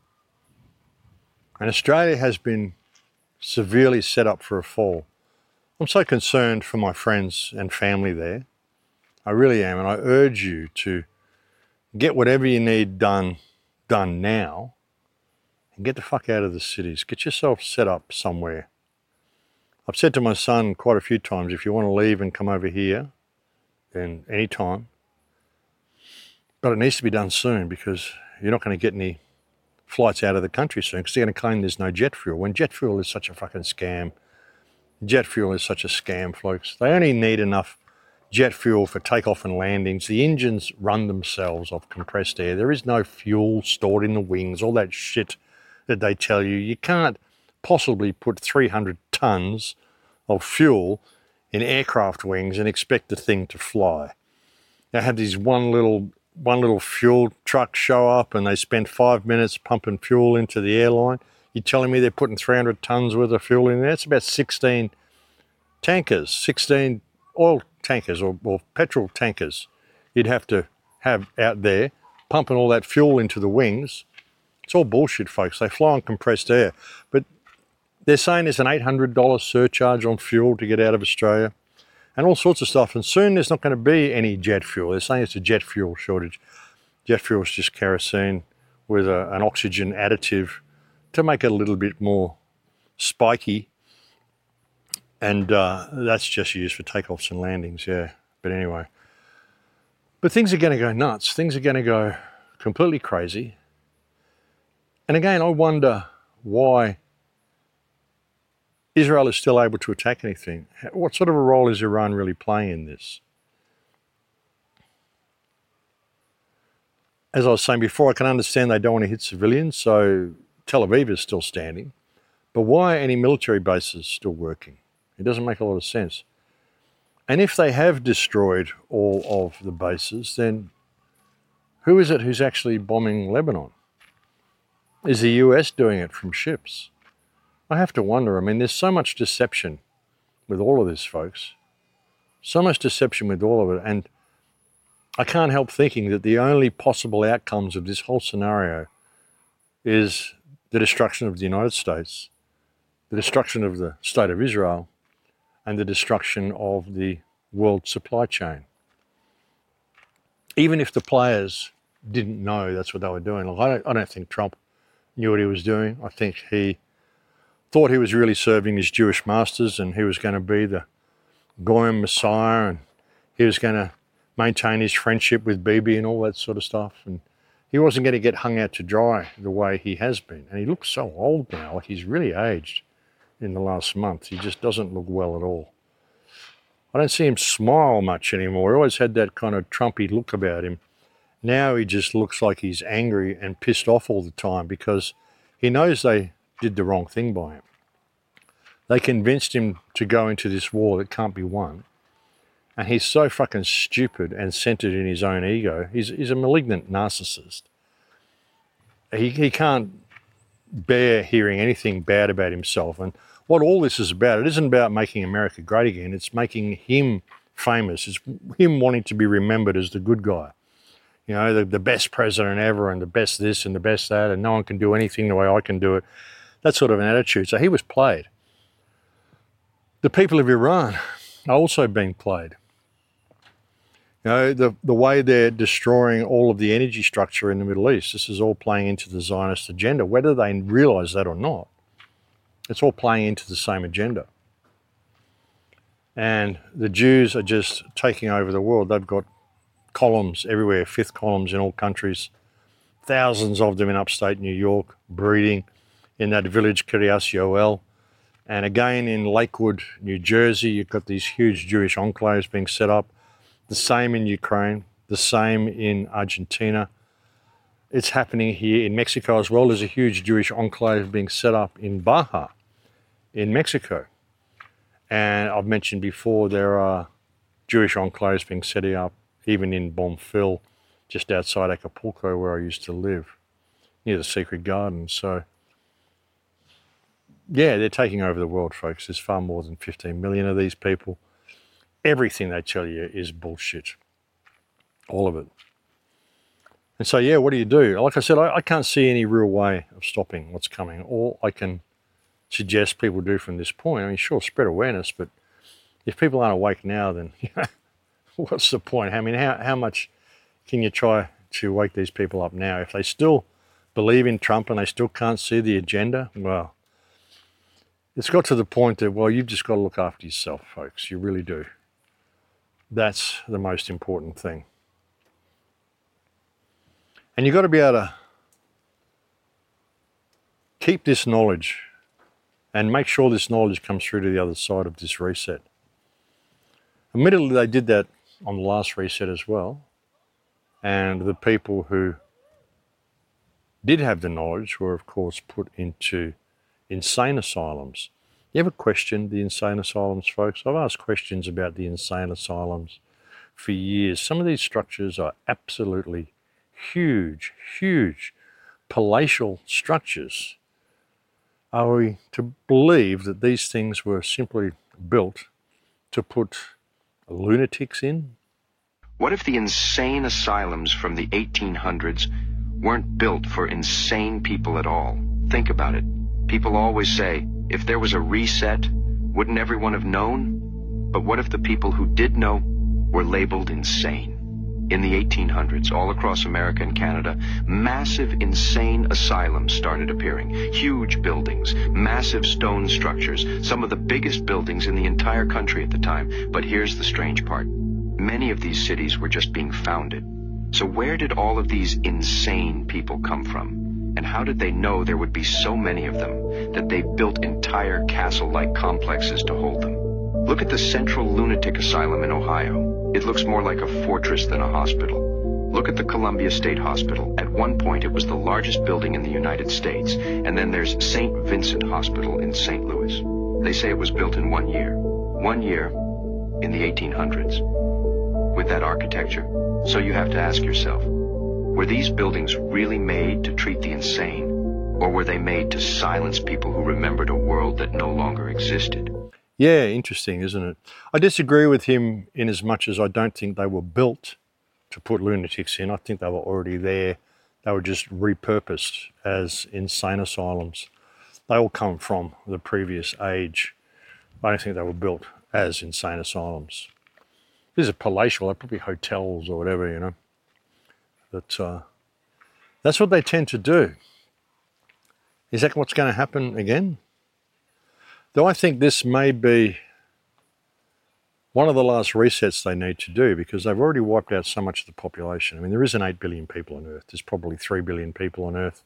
B: And Australia has been severely set up for a fall. I'm so concerned for my friends and family there. I really am, and I urge you to get whatever you need done now, and get the fuck out of the cities. Get yourself set up somewhere. I've said to my son quite a few times, if you want to leave and come over here, then anytime. But it needs to be done soon because you're not going to get any flights out of the country soon because they're going to claim there's no jet fuel. When jet fuel is such a fucking scam. Jet fuel is such a scam, folks. They only need enough jet fuel for takeoff and landings. The engines run themselves off compressed air. There is no fuel stored in the wings, all that shit that they tell you. You can't possibly put 300 tons of fuel in aircraft wings and expect the thing to fly. They had these one little fuel truck show up and they spent 5 minutes pumping fuel into the airline. You're telling me they're putting 300 tons worth of fuel in there? It's about 16 tankers, 16 oil tankers or petrol tankers you'd have to have out there pumping all that fuel into the wings. It's all bullshit, folks. They fly on compressed air. But they're saying there's an $800 surcharge on fuel to get out of Australia and all sorts of stuff. And soon there's not going to be any jet fuel. They're saying it's a jet fuel shortage. Jet fuel is just kerosene with an oxygen additive to make it a little bit more spiky. And that's just used for takeoffs and landings, yeah. But anyway. But things are going to go nuts. Things are going to go completely crazy. And again, I wonder why Israel is still able to attack anything. What sort of a role is Iran really playing in this? As I was saying before, I can understand they don't want to hit civilians, so Tel Aviv is still standing. But why are any military bases still working? It doesn't make a lot of sense. And if they have destroyed all of the bases, then who is it who's actually bombing Lebanon? Is the US doing it from ships? I have to wonder. I mean, there's so much deception with all of this, folks. So much deception with all of it. And I can't help thinking that the only possible outcomes of this whole scenario is the destruction of the United States, the destruction of the State of Israel, and the destruction of the world supply chain. Even if the players didn't know that's what they were doing. Like, I don't think Trump knew what he was doing. I think he thought he was really serving his Jewish masters and he was going to be the Goyim Messiah and he was going to maintain his friendship with Bibi and all that sort of stuff. And he wasn't going to get hung out to dry the way he has been. And he looks so old now, like he's really aged in the last month. He just doesn't look well at all. I don't see him smile much anymore. He always had that kind of Trumpy look about him. Now he just looks like he's angry and pissed off all the time because he knows they did the wrong thing by him. They convinced him to go into this war that can't be won. And he's so fucking stupid and centered in his own ego. He's a malignant narcissist. He can't bear hearing anything bad about himself. And what all this is about, it isn't about making America great again. It's making him famous. It's him wanting to be remembered as the good guy. You know, the best president ever and the best this and the best that, and no one can do anything the way I can do it. That sort of an attitude. So he was played. The people of Iran are also being played. You know, the way they're destroying all of the energy structure in the Middle East, this is all playing into the Zionist agenda, whether they realize that or not. It's all playing into the same agenda. And the Jews are just taking over the world. They've got columns everywhere, fifth columns in all countries, thousands of them in upstate New York, breeding in that village Kiryas Yoel. And again in Lakewood, New Jersey, you've got these huge Jewish enclaves being set up. The same in Ukraine, the same in Argentina. It's happening here in Mexico as well. There's a huge Jewish enclave being set up in Baja, in Mexico. And I've mentioned before, there are Jewish enclaves being set up even in Bonfil, just outside Acapulco, where I used to live, near the Secret Garden. So, yeah, they're taking over the world, folks. There's far more than 15 million of these people. Everything they tell you is bullshit. All of it. And so, yeah, what do you do? Like I said, I can't see any real way of stopping what's coming. All I can suggest people do from this point, I mean, sure, spread awareness, but if people aren't awake now, then, you know, what's the point? I mean, how much can you try to wake these people up now? If they still believe in Trump and they still can't see the agenda, well, it's got to the point that, well, you've just got to look after yourself, folks. You really do. That's the most important thing. And you've got to be able to keep this knowledge and make sure this knowledge comes through to the other side of this reset. Admittedly, they did that on the last reset as well. And the people who did have the knowledge were, of course, put into insane asylums. You ever questioned the insane asylums, folks? I've asked questions about the insane asylums for years. Some of these structures are absolutely huge, huge palatial structures. Are we to believe that these things were simply built to put lunatics in?
K: What if the insane asylums from the 1800s weren't built for insane people at all? Think about it. People always say, if there was a reset, wouldn't everyone have known? But what if the people who did know were labeled insane? In the 1800s, all across America and Canada, massive insane asylums started appearing. Huge buildings, massive stone structures, some of the biggest buildings in the entire country at the time. But here's the strange part. Many of these cities were just being founded. So where did all of these insane people come from? And how did they know there would be so many of them that they built entire castle-like complexes to hold them? Look at the Central Lunatic Asylum in Ohio. It looks more like a fortress than a hospital. Look at the Columbia State Hospital. At one point, it was the largest building in the United States. And then there's St. Vincent Hospital in St. Louis. They say it was built in 1 year. 1 year in the 1800s. With that architecture. So you have to ask yourself, were these buildings really made to treat the insane? Or were they made to silence people who remembered a world that no longer existed?
B: Yeah, interesting, isn't it? I disagree with him in as much as I don't think they were built to put lunatics in. I think they were already there. They were just repurposed as insane asylums. They all come from the previous age. I don't think they were built as insane asylums. These are palatial, they're probably hotels or whatever, you know. But that's what they tend to do. Is that what's going to happen again? Though I think this may be one of the last resets they need to do, because they've already wiped out so much of the population. I mean, there isn't 8 billion people on Earth. There's probably 3 billion people on Earth.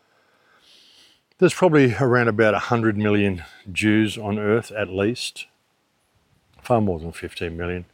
B: There's probably around about 100 million Jews on Earth at least. Far more than 15 million.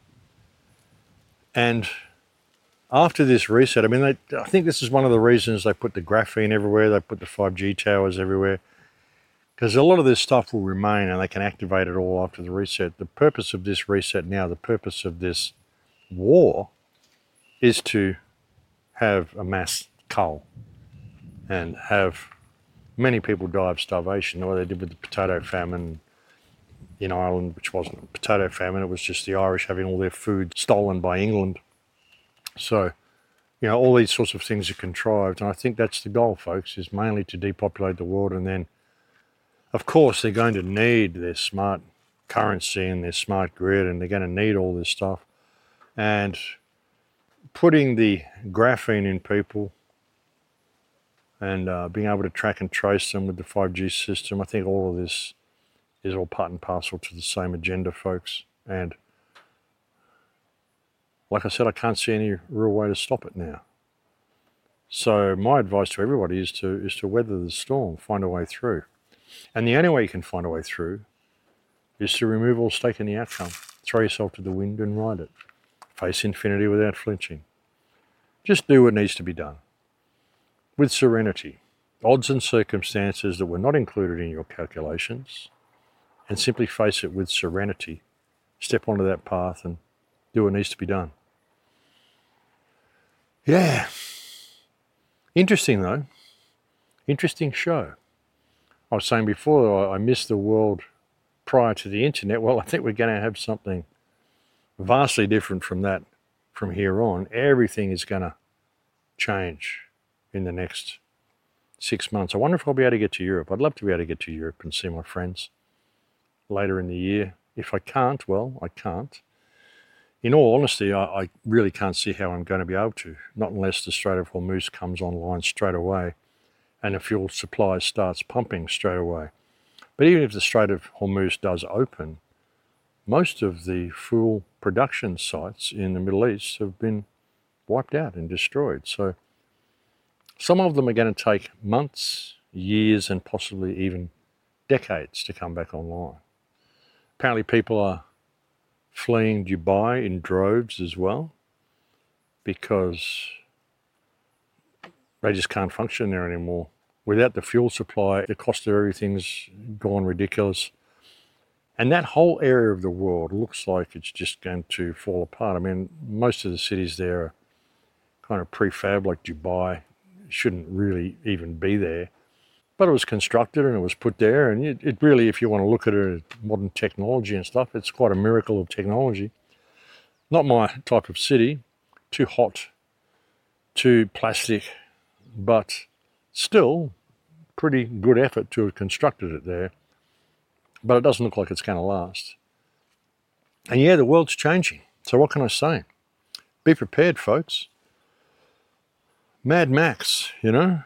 B: And after this reset, I mean, I think this is one of the reasons they put the graphene everywhere, they put the 5G towers everywhere, because a lot of this stuff will remain and they can activate it all after the reset. The purpose of this reset now, the purpose of this war, is to have a mass cull and have many people die of starvation, what they did with the potato famine in Ireland, which wasn't a potato famine, it was just the Irish having all their food stolen by England. So, you know, all these sorts of things are contrived, and I think that's the goal, folks, is mainly to depopulate the world. And then, of course, they're going to need their smart currency and their smart grid, and they're going to need all this stuff. And putting the graphene in people and being able to track and trace them with the 5G system, I think all of this is all part and parcel to the same agenda, folks. And like I said, I can't see any real way to stop it now. So my advice to everybody is to weather the storm, find a way through. And the only way you can find a way through is to remove all stake in the outcome. Throw yourself to the wind and ride it. Face infinity without flinching. Just do what needs to be done. With serenity. Odds and circumstances that were not included in your calculations. And simply face it with serenity. Step onto that path and do what needs to be done. Yeah. Interesting though. Interesting show. I was saying before, I missed the world prior to the internet. Well, I think we're going to have something vastly different from that from here on. Everything is going to change in the next 6 months. I wonder if I'll be able to get to Europe. I'd love to be able to get to Europe and see my friends later in the year. If I can't, well, I can't. In all honesty, I really can't see how I'm going to be able to, not unless the Strait of Hormuz comes online straight away and the fuel supply starts pumping straight away. But even if the Strait of Hormuz does open, most of the fuel production sites in the Middle East have been wiped out and destroyed. So some of them are going to take months, years, and possibly even decades to come back online. Apparently people are fleeing Dubai in droves as well, because they just can't function there anymore. Without the fuel supply, the cost of everything's gone ridiculous. And that whole area of the world looks like it's just going to fall apart. I mean, most of the cities there are kind of prefab, like Dubai. Shouldn't really even be there. But it was constructed and it was put there. And it really, if you want to look at it, modern technology and stuff, it's quite a miracle of technology. Not my type of city. Too hot, too plastic, but still pretty good effort to have constructed it there. But it doesn't look like it's going to last. And yeah, the world's changing. So what can I say? Be prepared, folks. Mad Max, you know?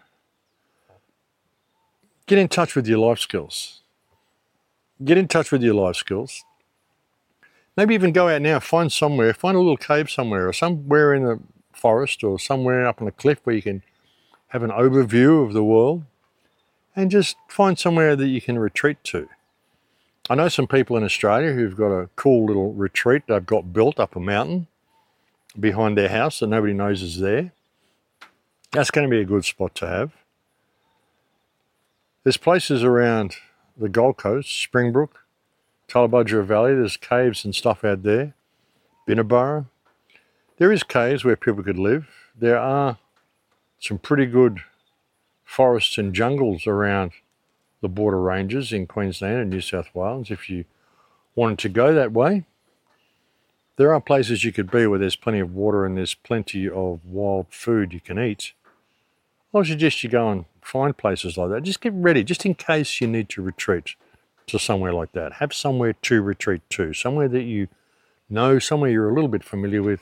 B: Get in touch with your life skills. Get in touch with your life skills. Maybe even go out now, find a little cave somewhere, or somewhere in the forest, or somewhere up on a cliff where you can have an overview of the world, and just find somewhere that you can retreat to. I know some people in Australia who've got a cool little retreat they've got built up a mountain behind their house that nobody knows is there. That's going to be a good spot to have. There's places around the Gold Coast, Springbrook, Tullabudgera Valley, there's caves and stuff out there. Binnaburra. There is caves where people could live. There are some pretty good forests and jungles around the border ranges in Queensland and New South Wales. If you wanted to go that way, there are places you could be where there's plenty of water and there's plenty of wild food you can eat. I suggest you go and find places like that. Just get ready, just in case you need to retreat to somewhere like that. Have somewhere to retreat to, somewhere that you know, somewhere you're a little bit familiar with,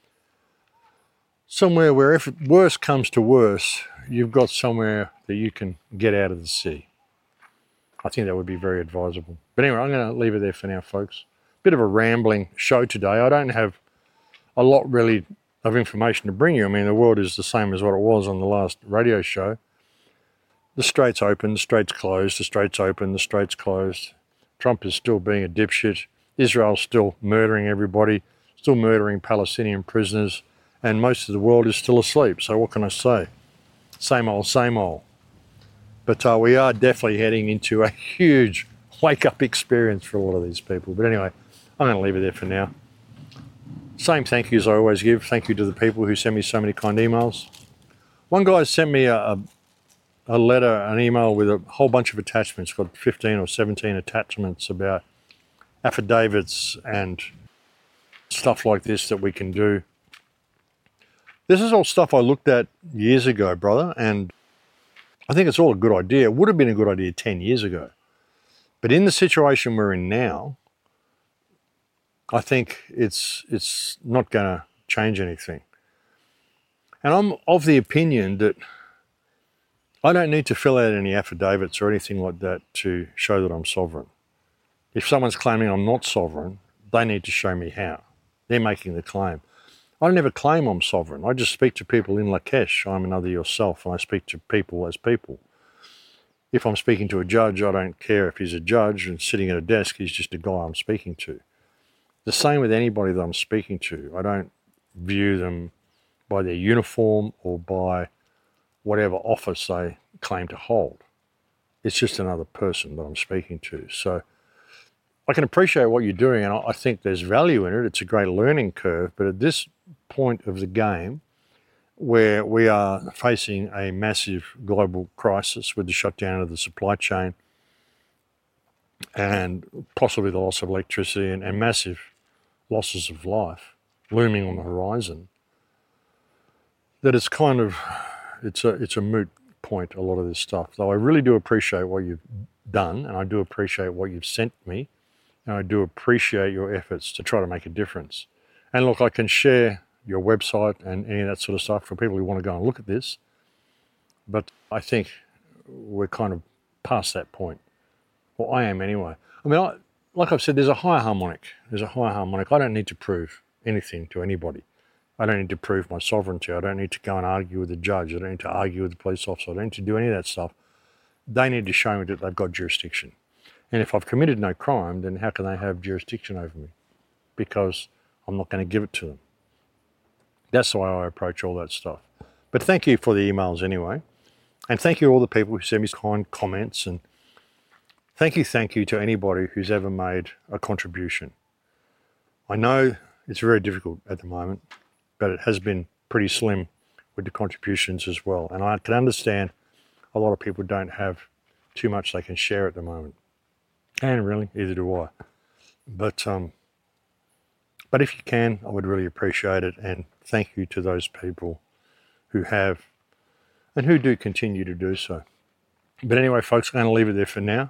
B: somewhere where if worse comes to worse, you've got somewhere that you can get out of the sea. I think that would be very advisable. But anyway, I'm going to leave it there for now, folks. Bit of a rambling show today. I don't have a lot really of information to bring you. I mean, the world is the same as what it was on the last radio show. The strait's open, the strait's closed, the strait's open, the strait's closed. Trump is still being a dipshit. Israel's still murdering everybody, still murdering Palestinian prisoners, and most of the world is still asleep. So what can I say? Same old, same old. But we are definitely heading into a huge wake-up experience for a lot of these people. But anyway, I'm going to leave it there for now. Same thank yous I always give. Thank you to the people who send me so many kind emails. One guy sent me a letter, an email with a whole bunch of attachments, got 15 or 17 attachments about affidavits and stuff like this that we can do. This is all stuff I looked at years ago, brother, and I think it's all a good idea. It would have been a good idea 10 years ago. But in the situation we're in now, I think it's not going to change anything. And I'm of the opinion that I don't need to fill out any affidavits or anything like that to show that I'm sovereign. If someone's claiming I'm not sovereign, they need to show me how. They're making the claim. I never claim I'm sovereign. I just speak to people in Lakesh. I'm another yourself, and I speak to people as people. If I'm speaking to a judge, I don't care if he's a judge and sitting at a desk, he's just a guy I'm speaking to. The same with anybody that I'm speaking to. I don't view them by their uniform or by whatever office they claim to hold. It's just another person that I'm speaking to. So I can appreciate what you're doing, and I think there's value in it. It's a great learning curve, but at this point of the game, where we are facing a massive global crisis with the shutdown of the supply chain and possibly the loss of electricity and massive losses of life looming on the horizon, that it's kind of, it's a moot point, a lot of this stuff. Though I really do appreciate what you've done, and I do appreciate what you've sent me, and I do appreciate your efforts to try to make a difference. And look, I can share your website and any of that sort of stuff for people who want to go and look at this. But I think we're kind of past that point. Well, I am anyway. I mean, like I've said, there's a higher harmonic. There's a higher harmonic. I don't need to prove anything to anybody. I don't need to prove my sovereignty. I don't need to go and argue with the judge. I don't need to argue with the police officer. I don't need to do any of that stuff. They need to show me that they've got jurisdiction. And if I've committed no crime, then how can they have jurisdiction over me? because I'm not going to give it to them. That's the way I approach all that stuff. But thank you for the emails anyway. And thank you to all the people who send me kind comments. And thank you to anybody who's ever made a contribution. I know it's very difficult at the moment, but it has been pretty slim with the contributions as well. And I can understand a lot of people don't have too much they can share at the moment. And really, either do I. But if you can, I would really appreciate it. And thank you to those people who have and who do continue to do so. But anyway, folks, I'm going to leave it there for now.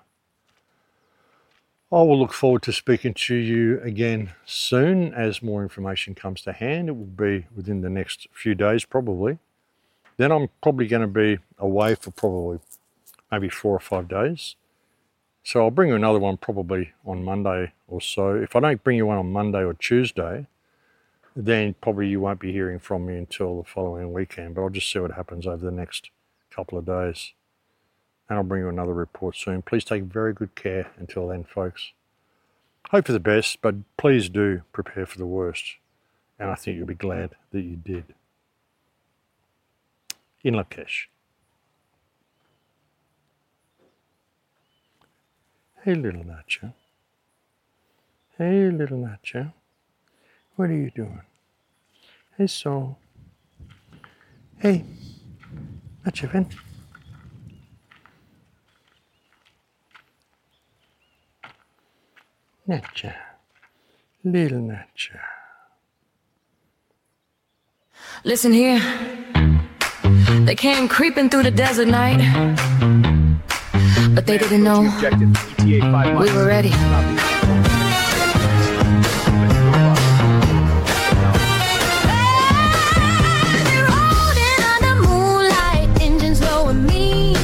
B: I will look forward to speaking to you again soon as more information comes to hand. It will be within the next few days, probably. Then I'm probably going to be away for probably maybe 4 or 5 days. So I'll bring you another one probably on Monday or so. If I don't bring you one on Monday or Tuesday, then probably you won't be hearing from me until the following weekend. But I'll just see what happens over the next couple of days. And I'll bring you another report soon. Please take very good care until then, folks. Hope for the best, but please do prepare for the worst. And I think you'll be glad that you did. In Lakesh. Hey, little Nacho. Hey, little Nacho. What are you doing? Hey, Soul. Hey, Nacho, ven. Nacho. Little Nacho.
L: Listen here. They came creeping through the desert night. But they didn't know we were ready. They're holding under moonlight, engines low and mean.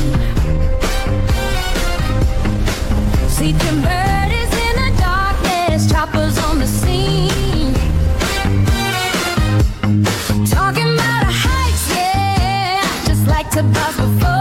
L: Seeking birdies in the darkness, choppers on the scene. Talking about a heights, yeah, just like to buzz before.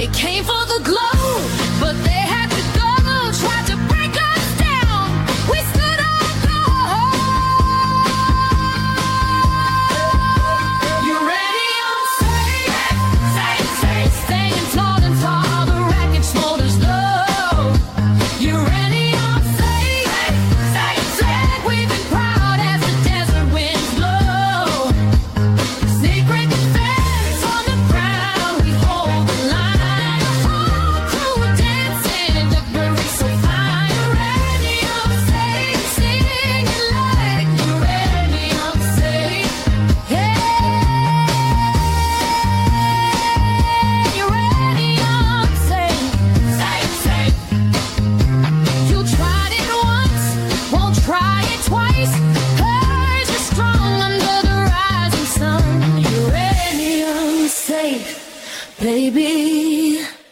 L: They came for the glow, but they had to go. Tried to break us down. We stood our ground. You ready? I'm safe. Staying tall and tall. The wreckage smolders low. You ready? I'm safe. We've been proud as the desert winds blow. Secret defense on the ground. We hold the line. Whole crew dancing, the breeze so fine. You ready? I'm safe. Singing like you ready? I'm safe. Yeah. You ready? I'm safe. You tried it once, won't try it twice. Courage is strong under the rising sun. You ready? I'm safe, baby.